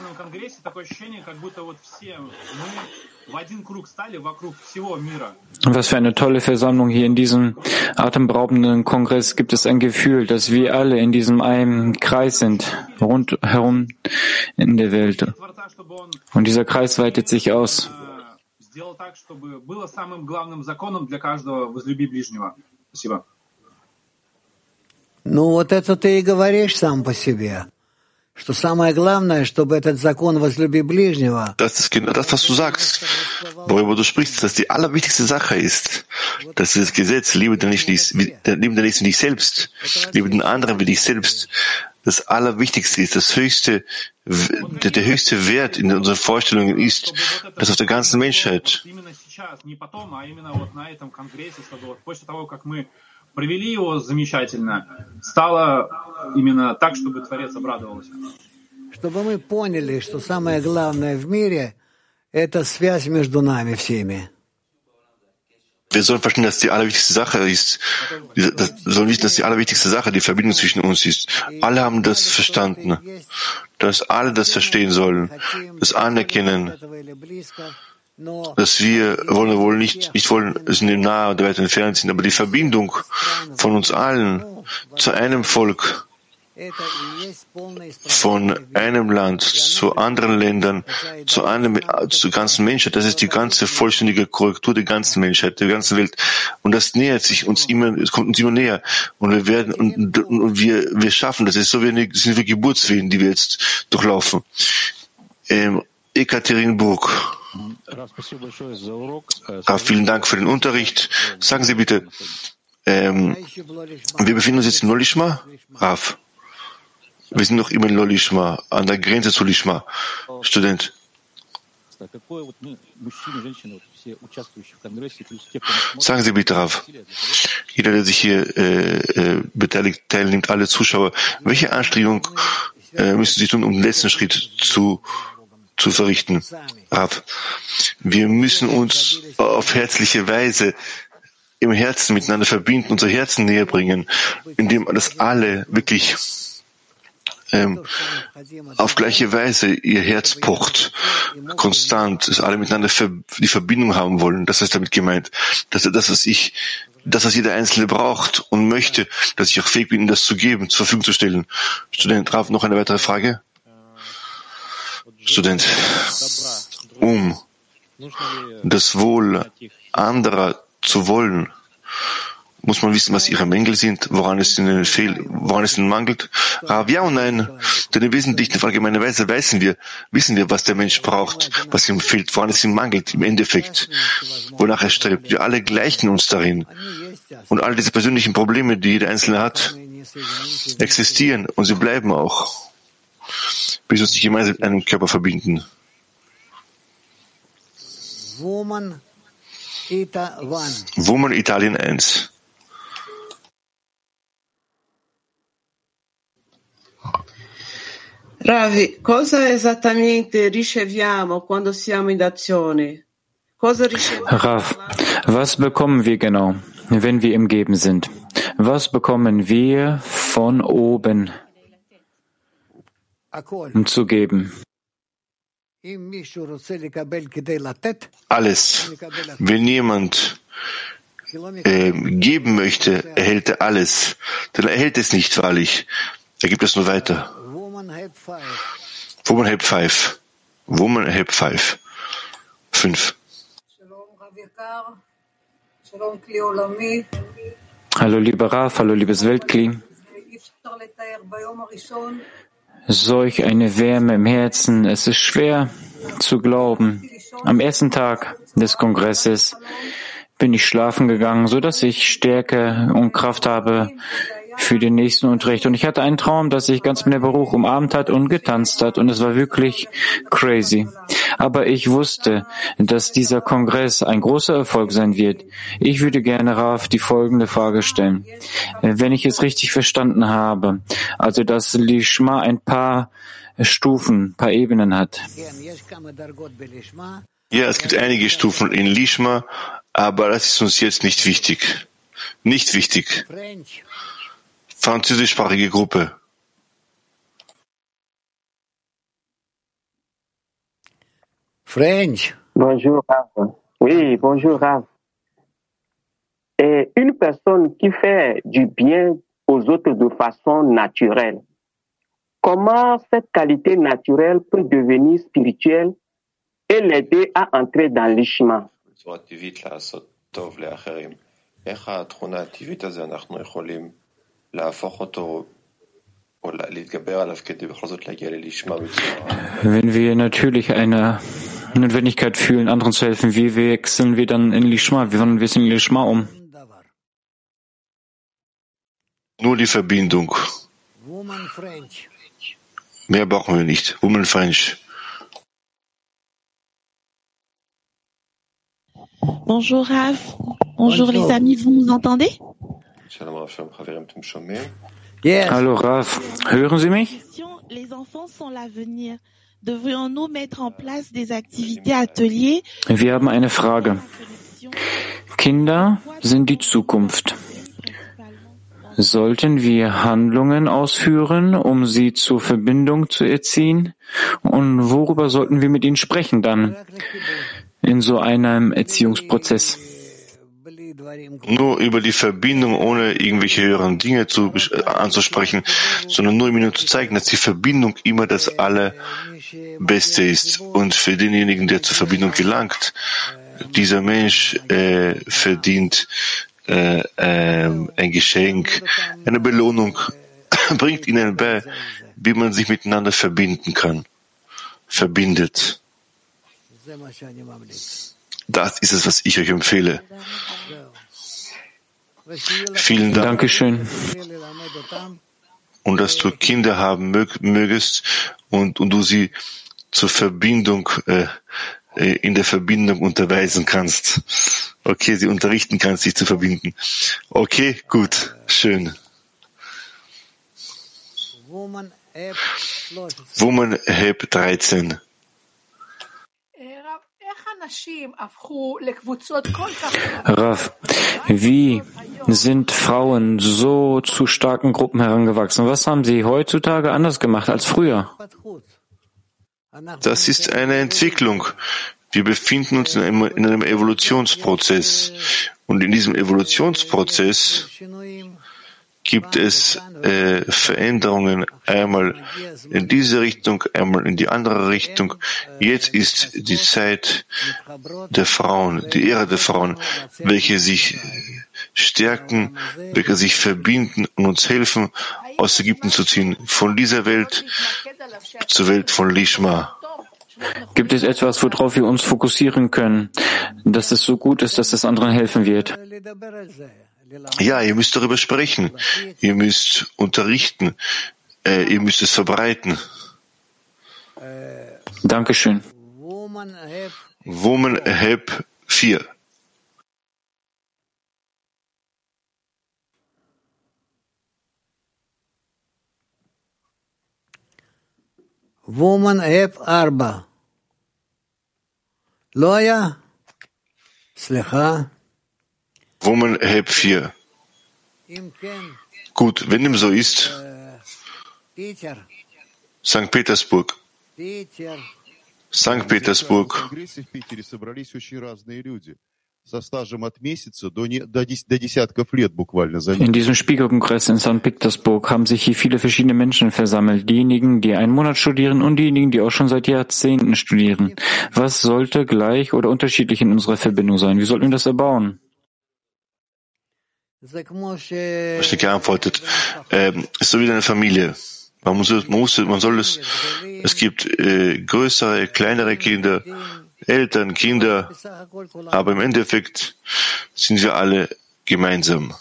Was für eine tolle Versammlung hier in diesem atemberaubenden Kongress. Gibt es ein Gefühl, dass wir alle in diesem einen Kreis sind, rundherum in der Welt. Und dieser Kreis weitet sich aus. Сделал так, чтобы было самым главным законом для каждого возлюби ближнего. Спасибо. Ну вот это ты и говоришь сам по себе, что самое главное, чтобы этот закон возлюби ближнего. Das ist genau das, was du sagst, worüber du sprichst, dass die allerwichtigste Sache ist, dass dieses Gesetz, liebe den Nächsten wie dich selbst, liebe den anderen wie dich selbst, das Allerwichtigste ist, der höchste Wert in unseren Vorstellungen ist, dass auf der ganzen Menschheit провели его замечательно. Стало именно так, чтобы Творец обрадовался. Чтобы мы поняли, что самое главное в мире – это связь между нами всеми. Wir sollen verstehen, dass die allerwichtigste Sache ist, sollen wissen, dass die allerwichtigste Sache die Verbindung zwischen uns ist. Alle haben das verstanden, dass alle das verstehen sollen, das anerkennen, dass wir wollen wohl nicht wollen, sind im Nahe oder weit entfernt sind, aber die Verbindung von uns allen zu einem Volk, von einem Land zu anderen Ländern, zur ganzen Menschheit, das ist die ganze vollständige Korrektur der ganzen Menschheit, der ganzen Welt. Und das nähert sich uns immer, es kommt uns immer näher. Und wir werden, und wir schaffen das. Es ist so das sind wie Geburtswehen, die wir jetzt durchlaufen. Ekaterinburg. Vielen Dank für den Unterricht. Sagen Sie bitte, wir befinden uns jetzt in Lolishma, Rav. Wir sind noch immer in Lolishma, an der Grenze zu Lishma. Student. Sagen Sie bitte, Rav, jeder, der sich hier beteiligt, teilnimmt, alle Zuschauer, welche Anstrengung müssen Sie tun, um den letzten Schritt zu verrichten? Rav, wir müssen uns auf herzliche Weise im Herzen miteinander verbinden, unser Herzen näher bringen, indem das alle wirklich auf gleiche Weise ihr Herz pocht, konstant, dass alle miteinander die Verbindung haben wollen. Das ist damit gemeint, dass was jeder Einzelne braucht und möchte, dass ich auch fähig bin, ihm das zu geben, zur Verfügung zu stellen. Student Rav, noch eine weitere Frage? Student, um das Wohl anderer zu wollen, muss man wissen, was ihre Mängel sind, woran es ihnen mangelt. Ja und nein. Denn im Wesentlichen, auf allgemeine Weise wissen wir, was der Mensch braucht, was ihm fehlt, woran es ihm mangelt, im Endeffekt, wonach er strebt. Wir alle gleichen uns darin. Und all diese persönlichen Probleme, die jeder Einzelne hat, existieren und sie bleiben auch, bis wir uns nicht gemeinsam mit einem Körper verbinden. Woman Italien 1. Ravi, cosa esattamente riceviamo quando siamo in azione? Rav, was bekommen wir genau, wenn wir im Geben sind? Was bekommen wir von oben, um zu geben? Alles. Wenn jemand geben möchte, erhält er alles. Denn er erhält es nicht wahrlich. Er gibt es nur weiter. Woman help 5. Woman help 5. 5. Hallo lieber Rav, hallo liebes Weltkli. Solch eine Wärme im Herzen, es ist schwer zu glauben. Am ersten Tag des Kongresses bin ich schlafen gegangen, so dass ich Stärke und Kraft habe für den nächsten Unterricht. Und ich hatte einen Traum, dass ich ganz mit der Baruch umarmt hat und getanzt hat. Und es war wirklich crazy. Aber ich wusste, dass dieser Kongress ein großer Erfolg sein wird. Ich würde gerne Rav die folgende Frage stellen. Wenn ich es richtig verstanden habe, also dass Lishma ein paar Stufen, ein paar Ebenen hat. Ja, es gibt einige Stufen in Lishma, aber das ist uns jetzt nicht wichtig. Nicht wichtig. Französischsprachige Gruppe. French. Bonjour, Rav. Oui, bonjour, Rav. Une personne qui fait du bien aux autres de façon naturelle, comment cette qualité naturelle peut devenir spirituelle et l'aider à entrer dans l'Ishma? Wenn wir natürlich eine Notwendigkeit fühlen, anderen zu helfen, wie wechseln wir dann in Lishma? Wie wandeln wir es in Lishma um? Nur die Verbindung. Mehr brauchen wir nicht. Woman French. Bonjour Rav. Bonjour les amis, vous nous entendez? Hallo Rav, hören Sie mich? Wir haben eine Frage. Kinder sind die Zukunft. Sollten wir Handlungen ausführen, um sie zur Verbindung zu erziehen? Und worüber sollten wir mit ihnen sprechen dann in so einem Erziehungsprozess? Nur über die Verbindung, ohne irgendwelche höheren Dinge anzusprechen, sondern nur ihnen zu zeigen, dass die Verbindung immer das Allerbeste ist. Und für denjenigen, der zur Verbindung gelangt, dieser Mensch verdient ein Geschenk, eine Belohnung, bringt ihnen bei, wie man sich miteinander verbinden kann, verbindet. Das ist es, was ich euch empfehle. Vielen Dank. Dankeschön. Und dass du Kinder haben mögest und du sie zur Verbindung, in der Verbindung unterweisen kannst. Okay, sie unterrichten kannst, sich zu verbinden. Okay, gut, schön. Woman Heb 13. Rav, wie sind Frauen so zu starken Gruppen herangewachsen? Was haben sie heutzutage anders gemacht als früher? Das ist eine Entwicklung. Wir befinden uns in einem Evolutionsprozess. Und in diesem Evolutionsprozess gibt es Veränderungen, einmal in diese Richtung, einmal in die andere Richtung. Jetzt ist die Zeit der Frauen, die Ära der Frauen, welche sich stärken, welche sich verbinden und uns helfen, aus Ägypten zu ziehen, von dieser Welt zur Welt von Lishma. Gibt es etwas, worauf wir uns fokussieren können, dass es so gut ist, dass es anderen helfen wird? Ja, ihr müsst darüber sprechen. Ihr müsst unterrichten. Ihr müsst es verbreiten. Dankeschön. Woman Heb 4. Woman Heb 4. Loya. Slicha. Woman Heb 4. Gut, wenn dem so ist, St. Petersburg. St. Petersburg. In diesem Spiegelkongress in St. Petersburg haben sich hier viele verschiedene Menschen versammelt. Diejenigen, die einen Monat studieren und diejenigen, die auch schon seit Jahrzehnten studieren. Was sollte gleich oder unterschiedlich in unserer Verbindung sein? Wie sollten wir das erbauen? Ich geantwortet. Es ist so wie eine Familie. Es gibt größere, kleinere Kinder, Eltern, Kinder, aber im Endeffekt sind wir alle gemeinsam.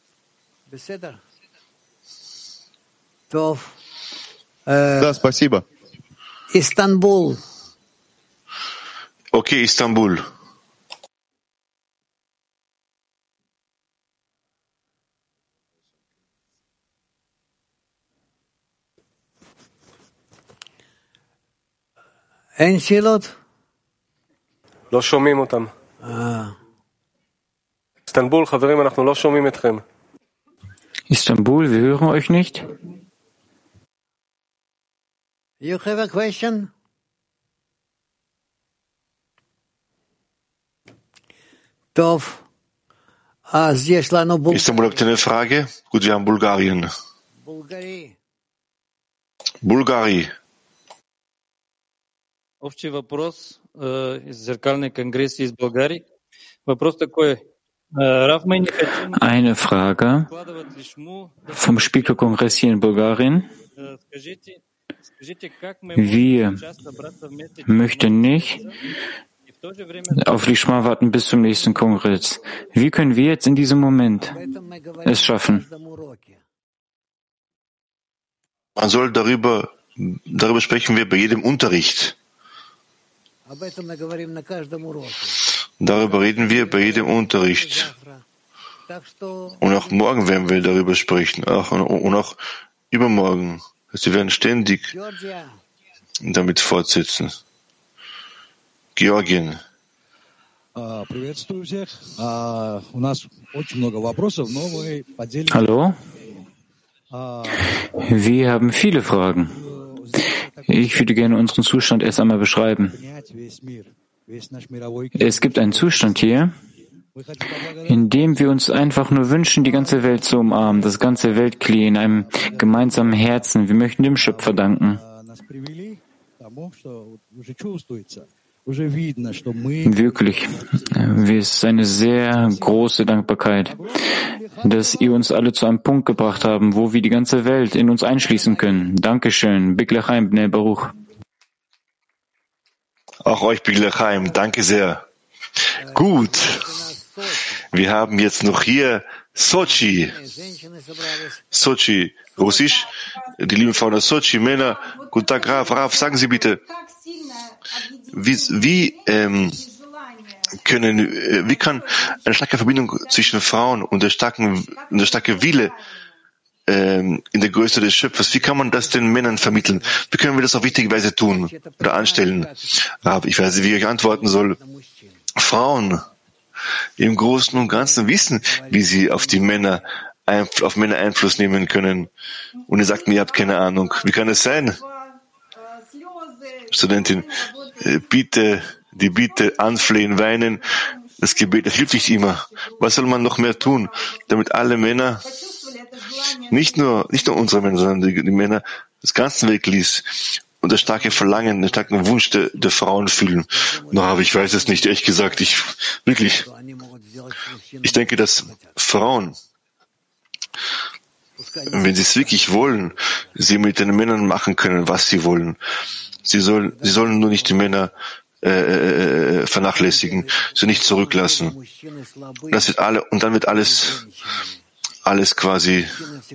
Да, спасибо. Istanbul. Okay, Istanbul. אין שאלות? לא שומעים אותם. איסטנבול, חברים, אנחנו לא שומעים אתכם. Istanbul, wir hören euch nicht. You have a question? טוב. אז יש לנו Istanbul, habt ihr eine Frage? Gut, wir haben Bulgarien. Bulgari. Общий вопрос из Зеркальной конгресса из Болгарии. Вопрос такой. Eine Frage vom Spiegelkongress hier in Bulgarien. Wir möchten nicht auf Lishma warten bis zum nächsten Kongress. Wie können wir jetzt in diesem Moment es schaffen? Man soll darüber sprechen wir bei jedem Unterricht. Darüber reden wir bei jedem Unterricht. Und auch morgen werden wir darüber sprechen, und auch übermorgen. Also wir werden ständig damit fortsetzen. Georgien. Hallo? Wir haben viele Fragen. Ich würde gerne unseren Zustand erst einmal beschreiben. Es gibt einen Zustand hier, in dem wir uns einfach nur wünschen, die ganze Welt zu umarmen, das ganze Weltkli in einem gemeinsamen Herzen. Wir möchten dem Schöpfer danken. Wirklich, es ist eine sehr große Dankbarkeit, dass ihr uns alle zu einem Punkt gebracht habt, wo wir die ganze Welt in uns einschließen können. Dankeschön. Big L'chaim, Bnei Baruch. Auch euch, Big L'chaim, danke sehr. Gut, wir haben jetzt noch hier Sochi. Sochi, Russisch, die lieben Frauen aus Sochi, Männer. Guten Tag, Rav, sagen Sie bitte, wie kann eine starke Verbindung zwischen Frauen und der starke Wille in der Größe des Schöpfers, wie kann man das den Männern vermitteln? Wie können wir das auf richtige Weise tun oder anstellen? Aber ich weiß nicht, wie ich euch antworten soll. Frauen im Großen und Ganzen wissen, wie sie auf Männer Einfluss nehmen können. Und ihr sagt mir, ihr habt keine Ahnung. Wie kann es sein? Studentin, die Bitte, anflehen, weinen, das Gebet, das hilft nicht immer. Was soll man noch mehr tun, damit alle Männer, nicht nur unsere Männer, sondern die Männer des ganzen Weltklies und das starke Verlangen, den starken Wunsch der Frauen fühlen? Aber ich weiß es nicht, ehrlich gesagt, ich denke, dass Frauen, wenn sie es wirklich wollen, sie mit den Männern machen können, was sie wollen. Sie sollen nur nicht die Männer vernachlässigen, sie nicht zurücklassen. Und dann wird alles quasi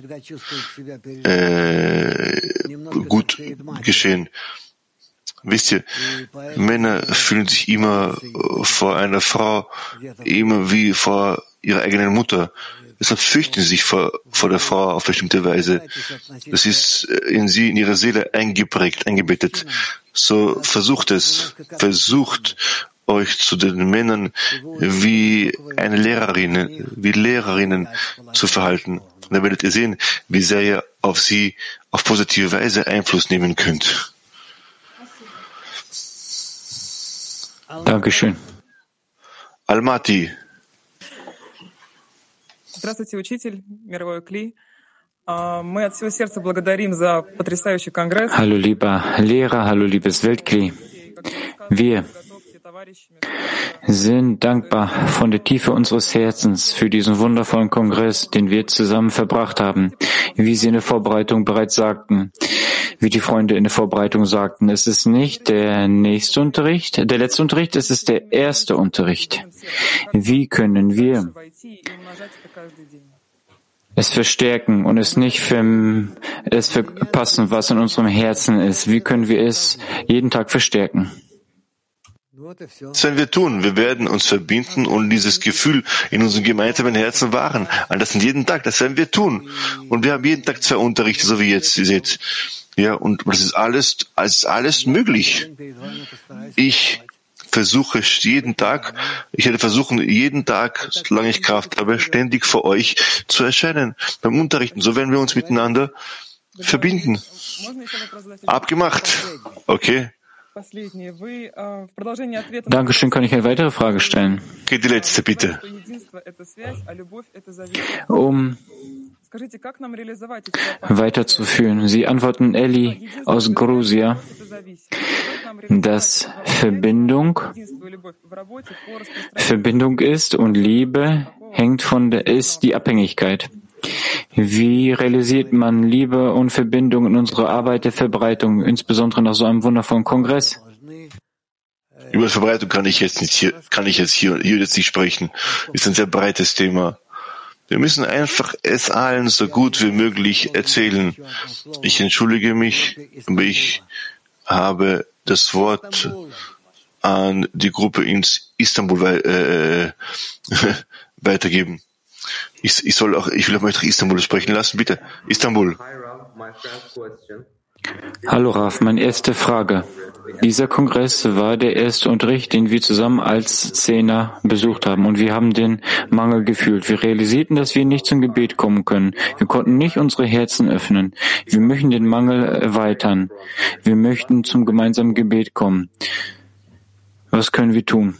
gut geschehen. Wisst ihr, Männer fühlen sich immer vor einer Frau immer wie vor ihrer eigenen Mutter. Deshalb fürchten sie sich vor der Frau auf bestimmte Weise. Das ist in ihre Seele eingeprägt, eingebettet. So versucht euch zu den Männern wie Lehrerinnen zu verhalten. Und dann werdet ihr sehen, wie sehr ihr auf sie auf positive Weise Einfluss nehmen könnt. Dankeschön. Almaty. Здравствуйте, учитель, мировой Кли. Мы от всего сердца благодарим за потрясающий конгресс. Hallo lieber Lehrer, hallo liebes Weltkli. Wir sind dankbar von der Tiefe unseres Herzens für diesen wundervollen Kongress, den wir zusammen verbracht haben. Wie Sie in der Vorbereitung bereits sagten, wie die Freunde in der Vorbereitung sagten, es ist nicht der nächste Unterricht, der letzte Unterricht, es ist der erste Unterricht. Wie können wir es verstärken und es nicht verpassen, was in unserem Herzen ist? Wie können wir es jeden Tag verstärken? Das werden wir tun. Wir werden uns verbinden und dieses Gefühl in unserem gemeinsamen Herzen wahren. Und das sind jeden Tag, das werden wir tun. Und wir haben jeden Tag 2 Unterrichte, so wie jetzt, ihr seht. Ja, und das ist alles möglich. Ich werde versuchen, jeden Tag, solange ich Kraft habe, ständig vor euch zu erscheinen, beim Unterrichten. So werden wir uns miteinander verbinden. Abgemacht. Okay. Dankeschön, kann ich eine weitere Frage stellen? Okay, die letzte, bitte. Um weiterzuführen. Sie antworten Eli aus Grusia, dass Verbindung ist und Liebe ist die Abhängigkeit. Wie realisiert man Liebe und Verbindung in unserer Arbeit der Verbreitung, insbesondere nach so einem wundervollen Kongress? Über Verbreitung kann ich jetzt hier nicht sprechen. Ist ein sehr breites Thema. Wir müssen einfach es allen so gut wie möglich erzählen. Ich entschuldige mich, aber ich habe das Wort an die Gruppe in Istanbul weitergeben. Ich möchte Istanbul sprechen lassen, bitte. Istanbul. Hallo Raf, meine erste Frage. Dieser Kongress war der erste Unterricht, den wir zusammen als Zehner besucht haben, und wir haben den Mangel gefühlt. Wir realisierten, dass wir nicht zum Gebet kommen können. Wir konnten nicht unsere Herzen öffnen. Wir möchten den Mangel erweitern. Wir möchten zum gemeinsamen Gebet kommen. Was können wir tun?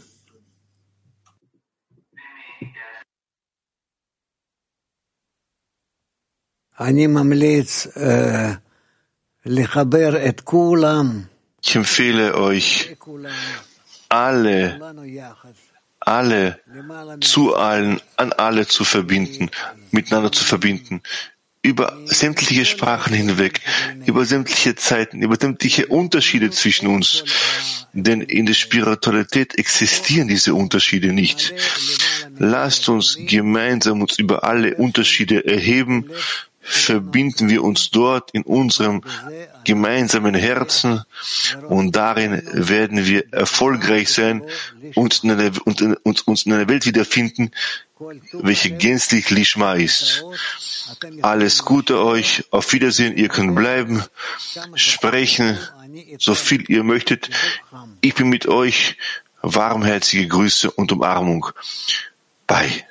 Ich empfehle euch, alle an alle zu verbinden, miteinander zu verbinden, über sämtliche Sprachen hinweg, über sämtliche Zeiten, über sämtliche Unterschiede zwischen uns. Denn in der Spiritualität existieren diese Unterschiede nicht. Lasst uns gemeinsam uns über alle Unterschiede erheben, verbinden wir uns dort in unserem gemeinsamen Herzen, und darin werden wir erfolgreich sein und uns in einer Welt wiederfinden, welche gänzlich Lishma ist. Alles Gute euch, auf Wiedersehen, ihr könnt bleiben, sprechen, so viel ihr möchtet. Ich bin mit euch, warmherzige Grüße und Umarmung. Bye.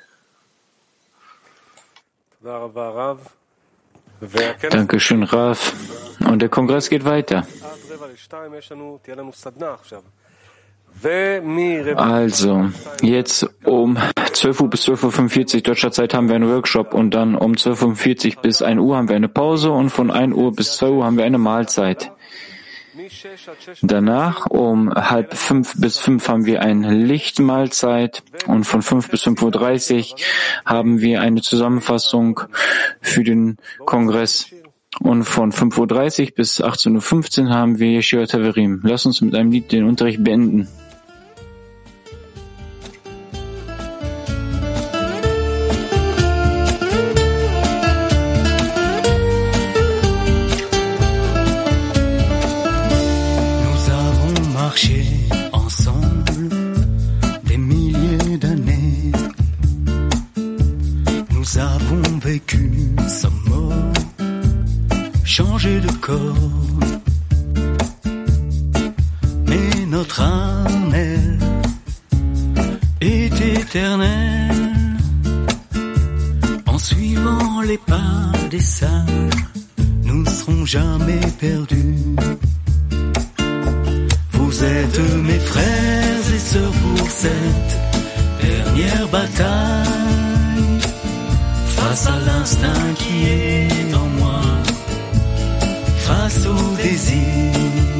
Dankeschön, Raf. Und der Kongress geht weiter. Also, jetzt um 12 Uhr bis 12.45 Uhr deutscher Zeit haben wir einen Workshop, und dann um 12.45 Uhr bis 1 Uhr haben wir eine Pause, und von 1 Uhr bis 2 Uhr haben wir eine Mahlzeit. Danach um 4:30 bis 5 haben wir eine Lichtmahlzeit, und von 5 bis 5:30 Uhr haben wir eine Zusammenfassung für den Kongress, und von 5:30 Uhr bis 18:15 Uhr haben wir Yeshiva Taverim. Lass uns mit einem Lied den Unterricht beenden. Ensemble des milliers d'années, nous avons vécu sans mort, changé de corps, mais notre âme, elle, est éternelle. En suivant les pas des sages, nous ne serons jamais perdus. Vous êtes mes frères et sœurs pour cette dernière bataille, face à l'instinct qui est en moi, face au désir.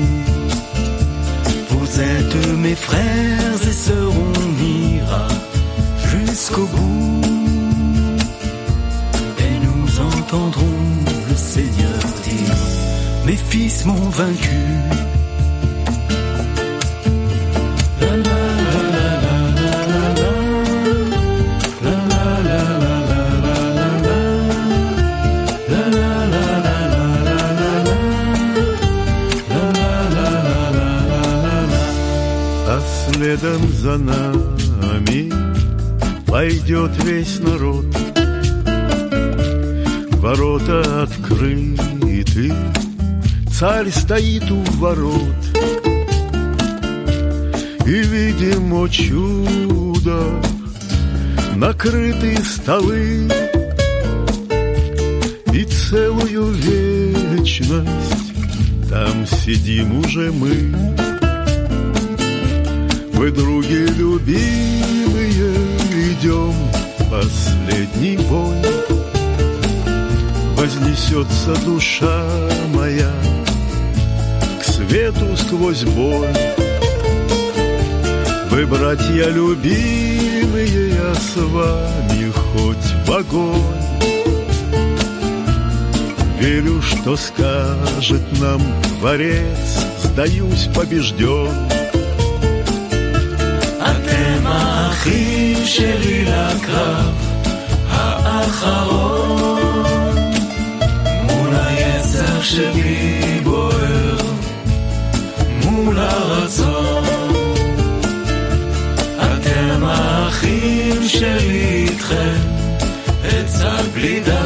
Vous êtes mes frères et sœurs, on ira jusqu'au bout, et nous entendrons le Seigneur dire: mes fils m'ont vaincu. Следом за нами пойдет весь народ. Ворота открыты, царь стоит у ворот. И видим, о чудо, накрыты столы, и целую вечность там сидим уже мы. Мы, други любимые, идем последний бой. Вознесется душа моя к свету сквозь боль. Вы, братья любимые, я с вами хоть в огонь. Верю, что скажет нам Творец: сдаюсь побежден. אתם האחים שלי לקרב האחרון, מול היצר שבי בוער, מול הרצון. אתם האחים שלי איתכם беда.